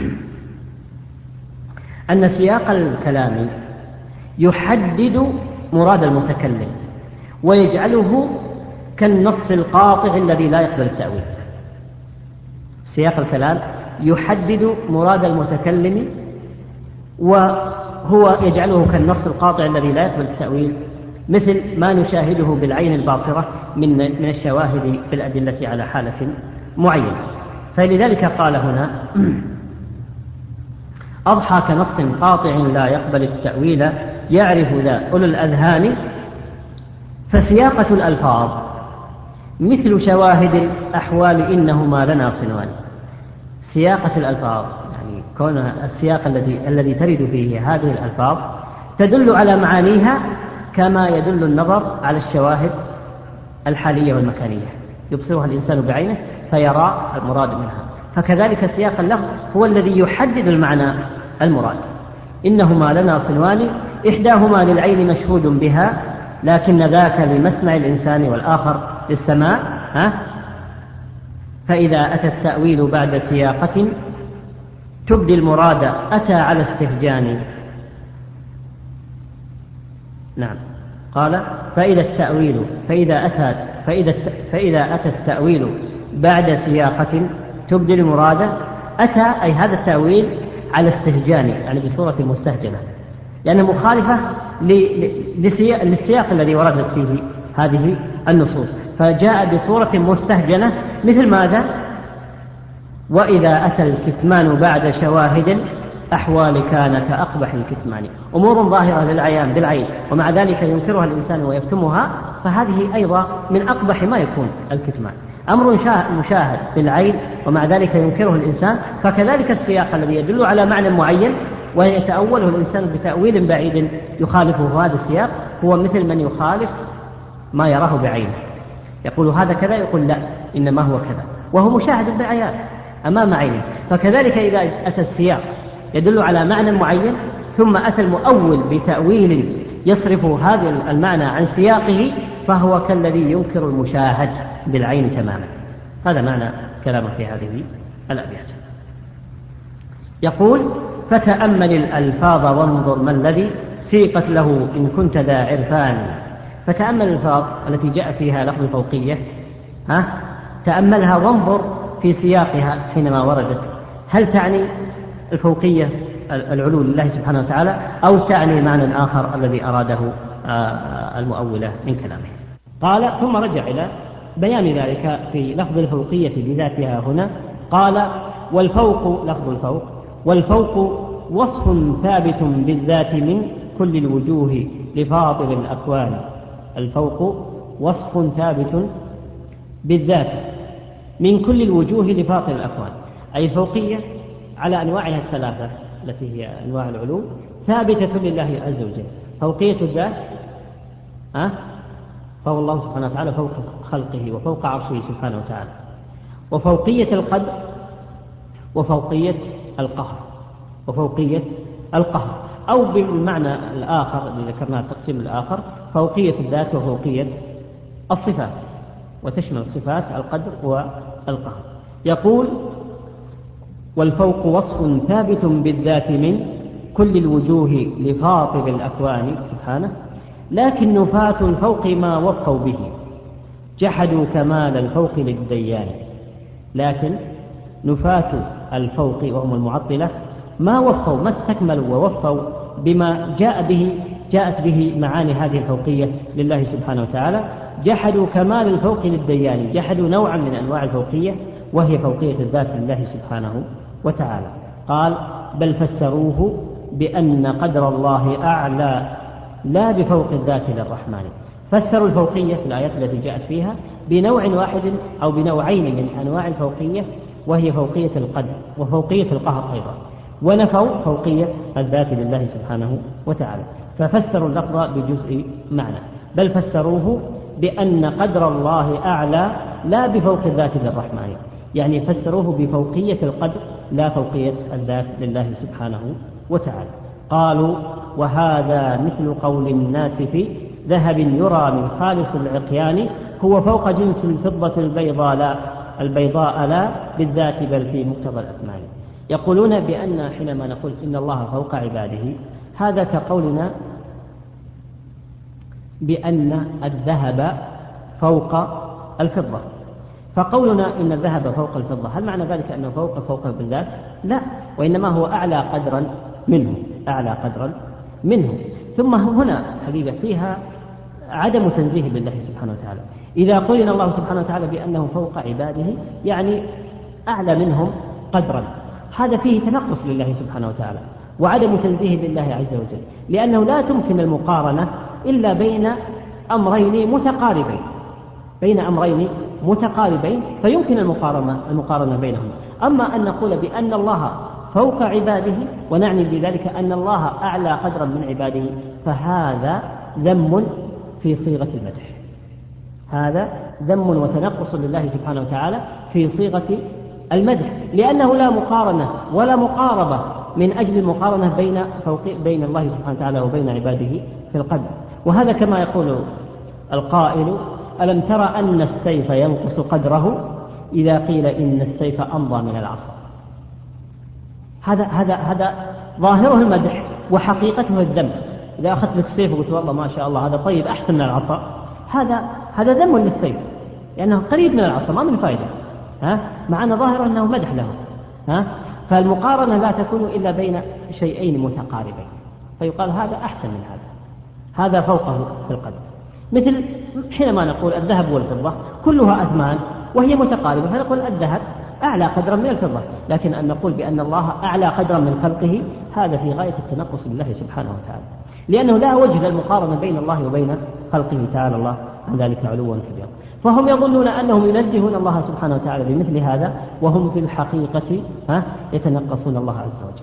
أن سياق الكلام يحدد مراد المتكلم ويجعله كالنص القاطع الذي لا يقبل التأويل. سياق الكلام يحدد مراد المتكلم وهو يجعله كالنص القاطع الذي لا يقبل التأويل، مثل ما نشاهده بالعين الباصرة من من الشواهد في الأدلة على حالة معينة. فلذلك قال هنا أضحى كنص قاطع لا يقبل التأويل يعرف ذا أولو الأذهان. فسياقة الألفاظ مثل شواهد الأحوال إنهما لنا صنوان. سياقة الألفاظ يعني كون السياق الذي الذي ترد فيه هذه الألفاظ تدل على معانيها كما يدل النظر على الشواهد الحالية والمكانية، يبصرها الإنسان بعينه فيرى المراد منها. فكذلك سياق اللفظ هو الذي يحدد المعنى المراد. إنهما لنا صنوان إحداهما للعين مشهود بها لكن ذاك لمسمع الإنسان والآخر للسماع. ها؟ فإذا أتى التأويل بعد سياقة تبدي المراد أتى على استهجان. نعم. قال فإذا التأويل فإذا أتى فإذا فإذا أتى التأويل بعد سياقة تبدي المراد أتى أي هذا التأويل على استهجان يعني بصورة مستهجنة، لأنها مخالفة للسياق الذي وردت فيه هذه النصوص، فجاء بصورة مستهجنة. مثل ماذا؟ وإذا أتى الكتمان بعد شواهد أحوال كان كأقبح الكتمان. أمور ظاهرة للعيان بالعين ومع ذلك ينكرها الإنسان ويكتمها، فهذه أيضا من أقبح ما يكون الكتمان. أمر مشاهد بالعين ومع ذلك ينكره الإنسان، فكذلك السياق الذي يدل على معنى معين ويتأوله الإنسان بتأويل بعيد يخالفه هذا السياق هو مثل من يخالف ما يراه بعينه، يقول هذا كذا يقول لا إنما هو كذا، وهو مشاهد بالعيان أمام عينه. فكذلك إذا أتى السياق يدل على معنى معين ثم أتى المؤول بتأويل يصرف هذا المعنى عن سياقه فهو كالذي ينكر المشاهد بالعين تماما. هذا معنى كلامه في هذه الأبيات. يقول فتأمل الألفاظ وانظر ما الذي سيقت له إن كنت ذا عرفان. فتأمل الألفاظ التي جاء فيها لفظ فوقية، ها تأملها وانظر في سياقها حينما وردت، هل تعني الفوقية العلو لله سبحانه وتعالى أو تعني معنى آخر الذي أراده المؤولة من كلامه. قال ثم رجع إلى بيان ذلك في لفظ الفوقية بذاتها هنا قال والفوق لفظ الفوق والفوق وصف ثابت بالذات من كل الوجوه لفاطر الأكوان. الفوق وصف ثابت بالذات من كل الوجوه لفاطر الأكوان، أي الفوقية على أنواعها الثلاثة التي هي أنواع العلو ثابتة لله عز وجل. فوقية الذات أه؟ فهو الله سبحانه وتعالى فوق خلقه وفوق عرشه سبحانه وتعالى، وفوقية القدر وفوقية القهر وفوقية القهر أو بالمعنى الآخر الذي ذكرناه التقسيم الآخر فوقية الذات وفوقية الصفات، وتشمل الصفات القدر والقهر. يقول والفوق وصف ثابت بالذات من كل الوجوه لفاطر الأكوان سبحانه، لكن نفاة الفوق ما وفوا به جحدوا كمال الفوق للديان. لكن نفاة الفوق وهم المعطلة ما وفوا ما استكملوا ووفوا بما جاء به جاءت به معاني هذه الفوقية لله سبحانه وتعالى، جحدوا كمال الفوق للديان، جحدوا نوعا من أنواع الفوقية وهي فوقية الذات لله سبحانه وتعالى. قال بل فسروه بأن قدر الله أعلى لا بفوق الذات للرحمن. فسروا الفوقية في الآيات التي جاءت فيها بنوع واحد أو بنوعين من أنواع الفوقية وهي فوقية القدر وفوقية القهر أيضا، ونفوا فوقية الذات لله سبحانه وتعالى، ففسروا اللفظ بجزء معنى. بل فسروه بأن قدر الله أعلى لا بفوق الذات للرحمن، يعني فسروه بفوقية القدر لا فوقية الذات لله سبحانه وتعالى. قالوا وهذا مثل قول الناس في ذهب يرى من خالص العقيان هو فوق جنس الفضة البيضاء لا البيضاء لا بالذات بل في مقتضى الأثمان. يقولون بأن حينما نقول إن الله فوق عباده هذا كقولنا بأن الذهب فوق الفضة، فقولنا إن الذهب فوق الفضة هل معنى ذلك أنه فوق فوق بالذات؟ لا، وإنما هو أعلى قدرا منه أعلى قدرا منه. ثم هنا حقيقة فيها عدم تنزيه بالله سبحانه وتعالى. إذا قلنا الله سبحانه وتعالى بأنه فوق عباده يعني أعلى منهم قدرا، هذا فيه تنقص لله سبحانه وتعالى وعدم تنزيه لله عز وجل، لأنه لا تمكن المقارنة إلا بين أمرين متقاربين بين أمرين متقاربين فيمكن المقارنة المقارنة بينهما. أما أن نقول بأن الله فوق عباده ونعني بذلك أن الله أعلى قدرا من عباده فهذا ذم في صيغة المدح، هذا ذم وتنقص لله سبحانه وتعالى في صيغة المدح، لأنه لا مقارنة ولا مقاربة من أجل المقارنة بين فوق بين الله سبحانه وتعالى وبين عباده في القدر. وهذا كما يقول القائل ألم ترى أن السيف ينقص قدره إذا قيل إن السيف أمضى من العصا. هذا هذا هذا ظاهره المدح وحقيقته الذم. إذا أخذت لك السيف وقلت والله ما شاء الله هذا طيب أحسن من العصا، هذا هذا ذم للسيف لأنه قريب من العصا ما من فائدة، ها مع أن ظاهره أنه مدح له. ها فالمقارنة لا تكون إلا بين شيئين متقاربين، فيقال هذا أحسن من هذا، هذا فوقه في القدر. مثل حينما نقول الذهب والفضة كلها أثمان وهي متقاربة فنقول الذهب أعلى قدرا من الفضة، لكن أن نقول بأن الله أعلى قدرا من خلقه هذا في غاية التنقص بالله سبحانه وتعالى، لأنه لا وجه للمقارنة بين الله وبين خلقه تعالى الله عن ذلك علوا كبيرا. فهم يظنون أنهم ينزهون الله سبحانه وتعالى بمثل هذا وهم في الحقيقة ها يتنقصون الله عز وجل.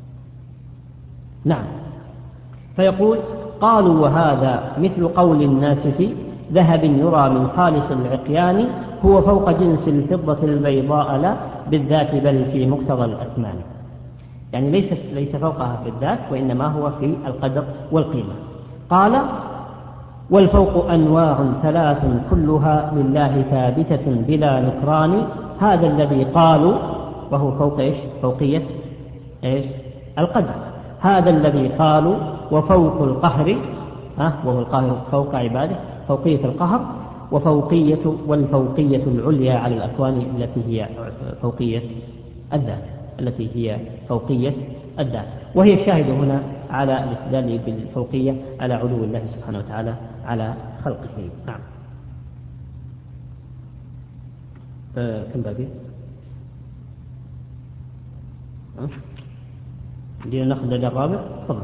نعم. فيقول قالوا وهذا مثل قول الناس في ذهب يرى من خالص العقيان هو فوق جنس الفضة البيضاء لا بالذات بل في مقتضى الأثمان، يعني ليس ليس فوقها في الذات وإنما هو في القدر والقيمة. قال والفوق أنواع ثلاث كلها لله ثابتة بلا نكران هذا الذي قالوا وهو فوق إيش فوقية إيش القدر، هذا الذي قالوا وفوق القهر ها وهو القاهر فوق عباده فوقية القهر وفوقية والفوقية العليا على الأكوان التي هي فوقية الذات التي هي فوقية الذات، وهي الشاهد هنا على الاستدلال بالفوقية على علو الله سبحانه وتعالى على خلقه. نعم. آه كم باقي؟ دي ناخذ الرابع. تفضل.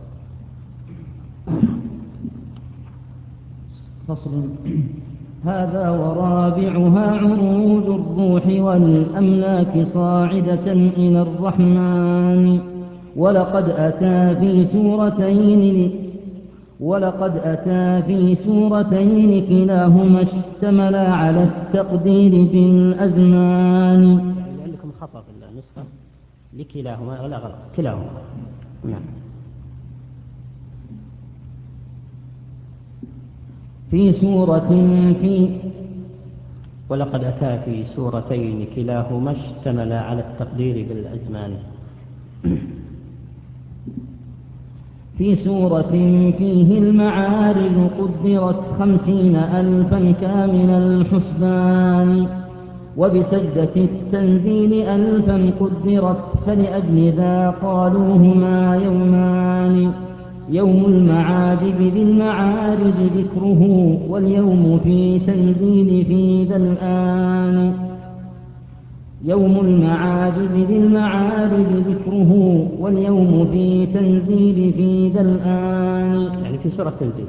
فصل. هذا ورابعها عروج الروح والأملاك صاعدة إلى الرحمن. ولقد أتى في سورتين ولقد أتى في سورتين كلاهما اشتمل على التقدير بالأزمان. يعني عندكم خطأ في النسخة لكلاهما ولا غلط؟ كلاهما. نعم. في سورة في ولقد أتى في سورتين كلاهما اشتمل على التقدير بالأزمان. في سورة فيه المعارج قدرت خمسين ألفا كامل الحسبان. وبسجدة التنزيل ألفا قدرت فلأجل ذا قالوا هما يومان. يوم المعاد بذي المعارج ذكره واليوم في تنزيل في ذا الآن. يوم المعاد بذي المعارج ذكره واليوم في تنزيل في ذا الآن. يعني في سورة تنزيل.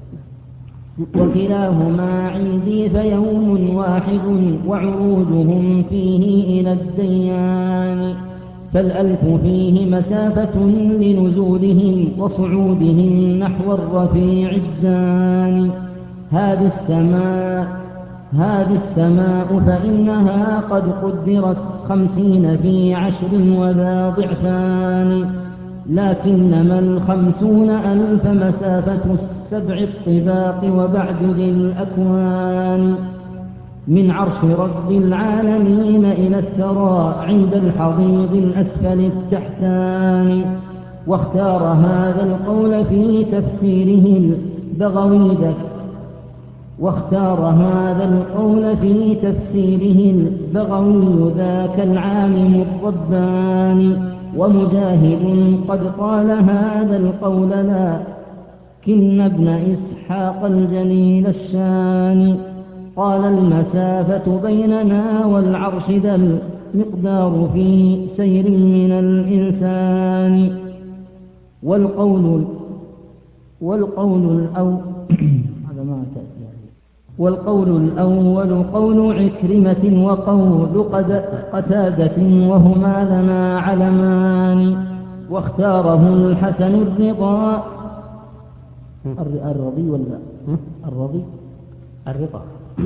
وكلاهما عندي فيوم واحد وعروجهم فيه إلى الديان. فالألف فيه مسافة لنزولهم وصعودهم نحو الرفيع الدان. هذه السماء هذه السماء فإنها قد قدرت خمسين في عشر وذا ضعفان. لكنما الخمسون ألف مسافة السبع الطباق وبعد ذي الأكوان. من عرش رب العالمين إلى الثرى عند الحضيض الأسفل التحتان. واختار هذا القول في تفسيره البغوي واختار هذا القول في تفسيره البغوي ذاك العالم الرباني. ومجاهد قد قال هذا القول لكن ابن إسحاق الجليل الشان. قال المسافة بيننا والعرش ذا المقدار في سير من الإنسان. والقول والقول الأول هذا ما تأتي. والقول الأول قول عكرمة وقول قتادة وهما لنا علمان. واختاره الحسن الرضا الرضي ولا الرضي الرضا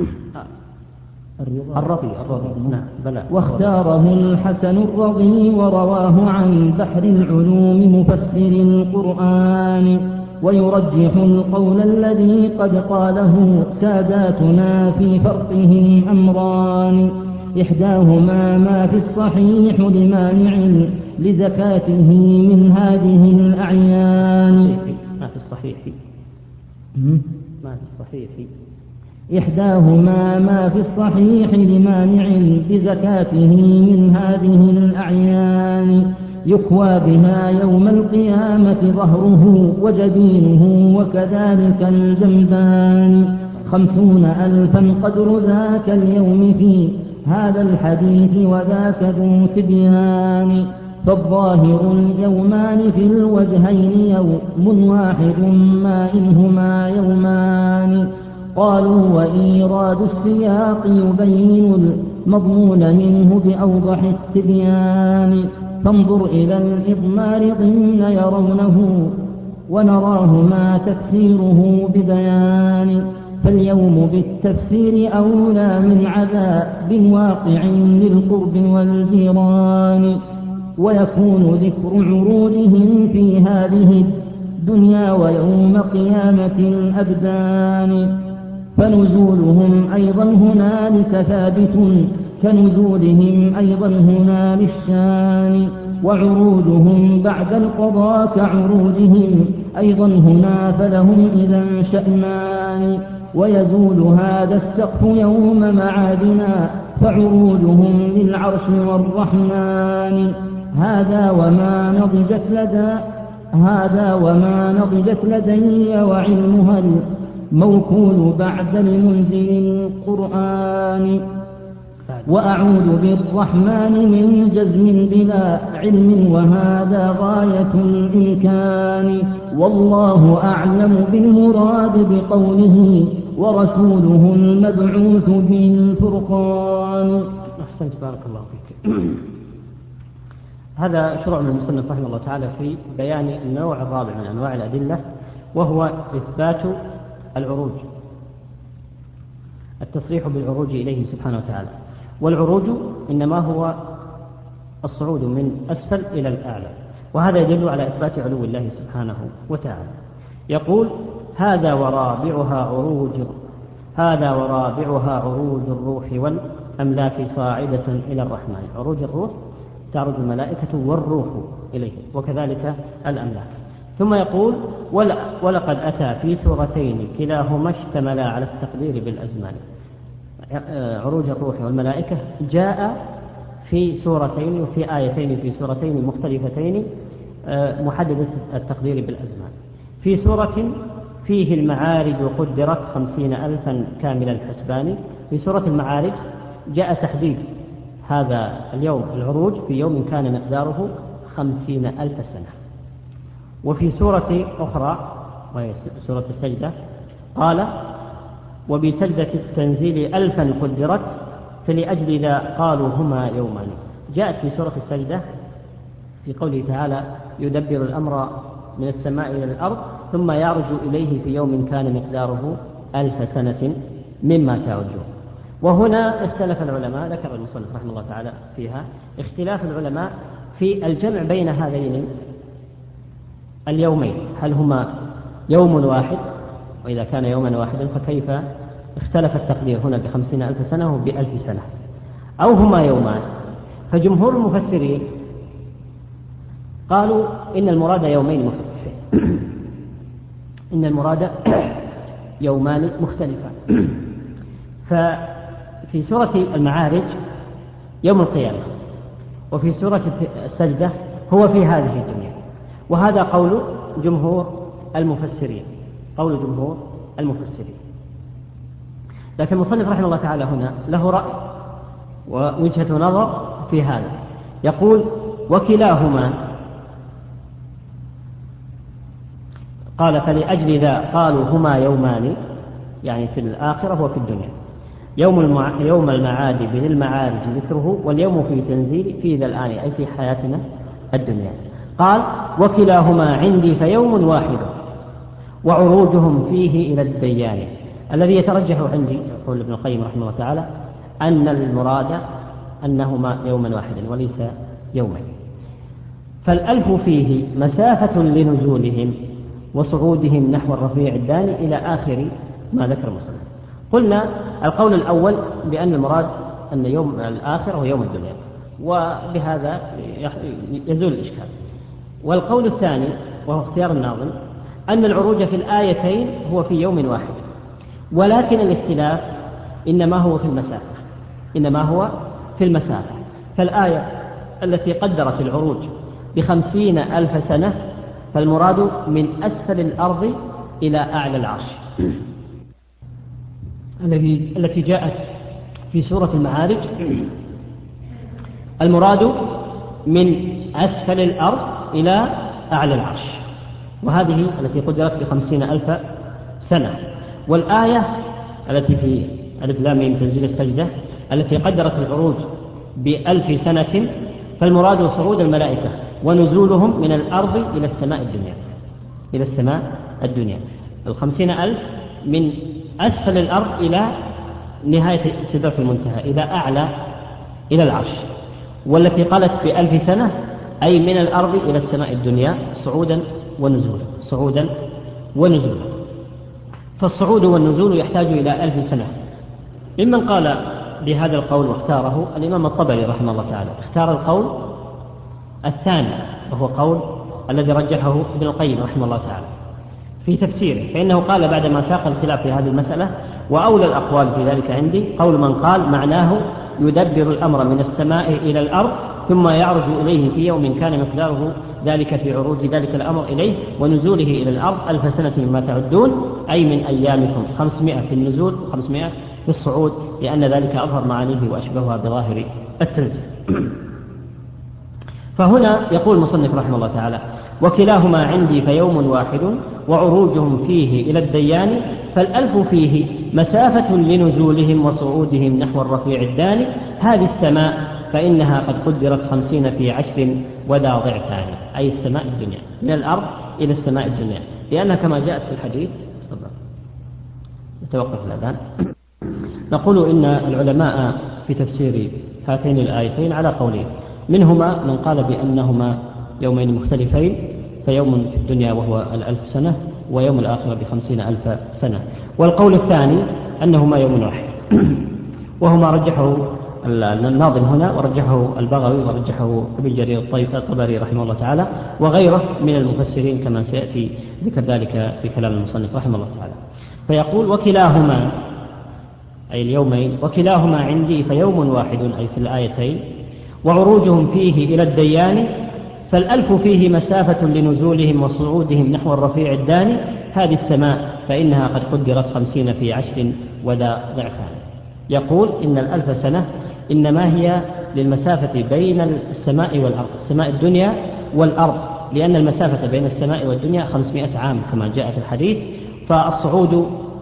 الرضا الرضي الرضي نعم بلى. واختاره الحسن الرضي ورواه عن بحر العلوم مفسر القرآن. ويرجح القول الذي قد قاله ساداتنا في فرقهم أمران. إحداهما ما في الصحيح لمانع لزكاته من هذه الأعيان. ما في الصحيح ما في الصحيح إحداهما ما في الصحيح لمانع بزكاته من هذه الأعيان. يكوى بها يوم القيامة ظهره وجبينه وكذلك الجنبان. خمسون ألفا قدر ذاك اليوم في هذا الحديث وذاك ذو تبيان. فالظاهر اليومان في الوجهين يوم واحد ما إنهما يومان. قالوا وإيراد السياق يبين المضمون منه بأوضح التبيان. فانظر إلى الإضمار ضمن يرونه ونراهما تفسيره ببيان. فاليوم بالتفسير أولى من عذاب واقع للقرب والجيران. ويكون ذكر عروجهم في هذه الدنيا ويوم قيامة الأبدان. فنزولهم أيضا هنالك ثابت كنزولهم أيضا هنا للشان. وعروجهم بعد القضاء كعروجهم أيضا هنا فلهم إذا شأنان. ويزول هذا السقف يوم معادنا فعروجهم للعرش والرحمن. هذا وما نضجت لدى هذا وما نضجت لدي وعلمها الموكول بعد المنزل القرآن. وأعوذ بالرحمن من جزم بلا علم وهذا غاية الإمكان والله أعلم بالمراد بقوله ورسوله المبعوث بالفرقان. أحسنت بارك الله فيك. هذا شروع من المصنف رحمه الله تعالى في بيان النوع الرابع من أنواع الأدلة وهو إثبات العروج، التصريح بالعروج إليه سبحانه وتعالى. والعروج إنما هو الصعود من أسفل إلى الأعلى، وهذا يدل على إثبات علو الله سبحانه وتعالى. يقول هذا ورابعها عروج هذا ورابعها عروج الروح والأملاك صاعدة إلى الرحمن. عروج الروح تعرج الملائكة والروح إليه، وكذلك الأملاك. ثم يقول ولقد أتى في سورتين كلاهما اشتملا على التقدير بالأزمان. عروج الروح والملائكة جاء في سورتين وفي آيتين في سورتين مختلفتين محددة التقدير بالأزمان. في سورة فيه المعارج قدرت خمسين ألفا كامل الحسبان، في سورة المعارج جاء تحديد هذا اليوم العروج في يوم كان مقداره خمسين ألف سنة. وفي سورة أخرى وهي سورة السجدة قال وبسجدة التنزيل ألفا قدرت فلأجل ذا قالوا هما يومان. جاءت في سورة السجدة في قوله تعالى يدبر الأمر من السماء إلى الأرض ثم يعرج إليه في يوم كان مقداره ألف سنة مما تعدون. وهنا اختلف العلماء، ذكر المصنف رحمه الله تعالى فيها اختلاف العلماء في الجمع بين هذين اليومين، هل هما يوم واحد؟ وإذا كان يوما واحدا فكيف اختلف التقدير هنا بخمسين ألف سنة وبألف سنة؟ أو هما يومان؟ فجمهور المفسرين قالوا إن المراد يومين مختلفين إن المراد يومان مختلفان. ففي سورة المعارج يوم القيامة، وفي سورة السجدة هو في هذه الدنيا، وهذا قول جمهور المفسرين قول جمهور المفسرين. لكن المصنف رحمه الله تعالى هنا له رأي ووجهة نظر في هذا، يقول وكلاهما قال فلأجل ذا قالوا هما يومان، يعني في الآخرة وفي الدنيا. يوم, المع... يوم المعاد بالمعارج ذكره، واليوم في تنزيل في ذا الآن أي في حياتنا الدنيا. قال وكلاهما عندي فيوم واحد وعروجهم فيه إلى الديان. الذي يترجح عندي يقول ابن القيم رحمه الله تعالى أن المراد أنهما يوما واحدا وليس يومين. فالألف فيه مسافة لنزولهم وصعودهم نحو الرفيع الداني إلى آخر ما ذكر المصنف. قلنا القول الأول بأن المراد أن يوم الآخرة هو يوم الدنيا، وبهذا يزول الإشكال. والقول الثاني وهو اختيار الناظم أن العروج في الآيتين هو في يوم واحد، ولكن الاختلاف إنما هو في المسافة إنما هو في المسافة فالآية التي قدرت العروج بخمسين ألف سنة فالمراد من أسفل الأرض إلى أعلى العرش، التي جاءت في سورة المعارج المراد من أسفل الأرض إلى أعلى العرش، وهذه التي قدرت بخمسين ألف سنة. والآية التي في ألف لام ميم تنزيل السجدة التي قدرت العروج بألف سنة فالمراد صعود الملائكة ونزولهم من الأرض إلى السماء الدنيا إلى السماء الدنيا الخمسين ألف من أسفل الأرض إلى نهاية سدرة المنتهى إلى أعلى إلى العرش. والتي قالت بألف سنة أي من الأرض إلى السماء الدنيا صعودا ونزولا صعودا ونزولا فالصعود والنزول يحتاج إلى ألف سنة. ممن قال بهذا القول واختاره الإمام الطبري رحمه الله تعالى، اختار القول الثاني وهو قول الذي رجحه ابن القيم رحمه الله تعالى في تفسيره، فإنه قال بعدما ساق الخلاف في هذه المسألة وأولى الأقوال في ذلك عندي قول من قال معناه يدبر الأمر من السماء إلى الأرض ثم يعرج إليه في يوم كان مقداره ذلك في عروج ذلك الأمر إليه ونزوله إلى الأرض ألف سنة مما تعدون أي من أيامكم خمسمائة في النزول وخمسمائة في الصعود، لأن ذلك أظهر معانيه وأشبهها بظاهر التنزيل. فهنا يقول المصنف رحمه الله تعالى: وكلاهما عندي فيوم واحد وعروجهم فيه إلى الديان، فالألف فيه مسافة لنزولهم وصعودهم نحو الرفيع الداني، هذه السماء فإنها قد قدرت خمسين في عشر وذا ضعفان، أي السماء الدنيا، من الأرض إلى السماء الدنيا، لأنها كما جاءت في الحديث. نتوقف الأذان. نقول إن العلماء في تفسير هاتين الآيتين على قولين، منهما من قال بأنهما يومين مختلفين، فيوم في الدنيا وهو الألف سنة، ويوم الآخرة بخمسين ألف سنة. والقول الثاني أنهما يوم واحد، وهما رجحه الناظم هنا، ورجحه البغوي، ورجحه ابن جرير الطبري رحمه الله تعالى، وغيره من المفسرين كما سيأتي ذكر ذلك في كلام المصنف رحمه الله تعالى. فيقول: وكلاهما أي اليومين، وكلاهما عندي فيوم واحد، أي في الآيتين، وعروجهم فيه إلى الديان، فالألف فيه مسافة لنزولهم وصعودهم نحو الرفيع الداني، هذه السماء فإنها قد قدرت خمسين في عشر وذا ضعفان. يقول إن الألف سنة إنما هي للمسافة بين السماء والأرض، السماء الدنيا والأرض، لأن المسافة بين السماء والدنيا خمسمائة عام كما جاء في الحديث، فالصعود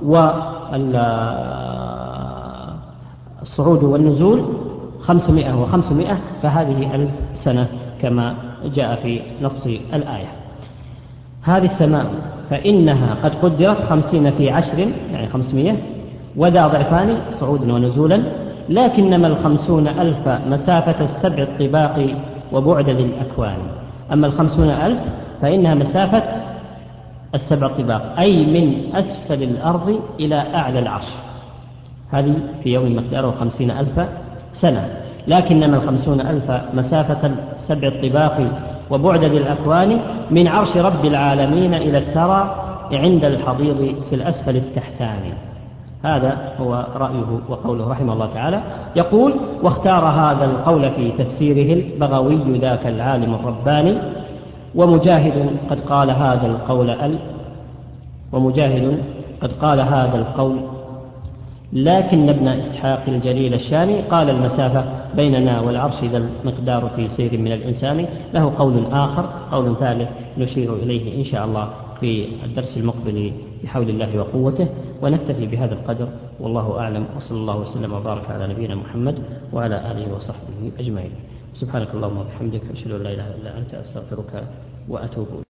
والصعود والنزول خمسمائة وخمسمائة، فهذه ألف سنة كما جاء في نص الآية. هذه السماء فإنها قد قدرت خمسين في عشر، يعني خمسمائة، وذا ضعفان صعودا ونزولا، لكنما الخمسون ألف مسافة السبع الطباق وبعد للأكوان. أما الخمسون ألف فإنها مسافة السبع الطباق، أي من أسفل الأرض إلى أعلى العرش، هذه في يوم مقداره خمسين ألف سنة. لكنما الخمسون ألف مسافة السبع الطباق وبعد للأكوان، من عرش رب العالمين إلى الثرى عند الحضيض في الأسفل التحتاني. هذا هو رأيه وقوله رحمه الله تعالى. يقول: واختار هذا القول في تفسيره البغوي ذاك العالم الرباني، ومجاهد قد قال هذا القول ال ومجاهد قد قال هذا القول لكن ابن إسحاق الجليل الشاني قال المسافة بيننا والعرش ذا المقدار في سير من الإنسان. له قول آخر، قول ثالث نشير إليه إن شاء الله في الدرس المقبل بحول الله وقوته. ونكتفي بهذا القدر، والله أعلم، وصلى الله وسلم وبارك على نبينا محمد وعلى آله وصحبه أجمعين. سبحانك اللهم وبحمدك، أشهد أن لا إله إلا أنت، أستغفرك وأتوب إليك.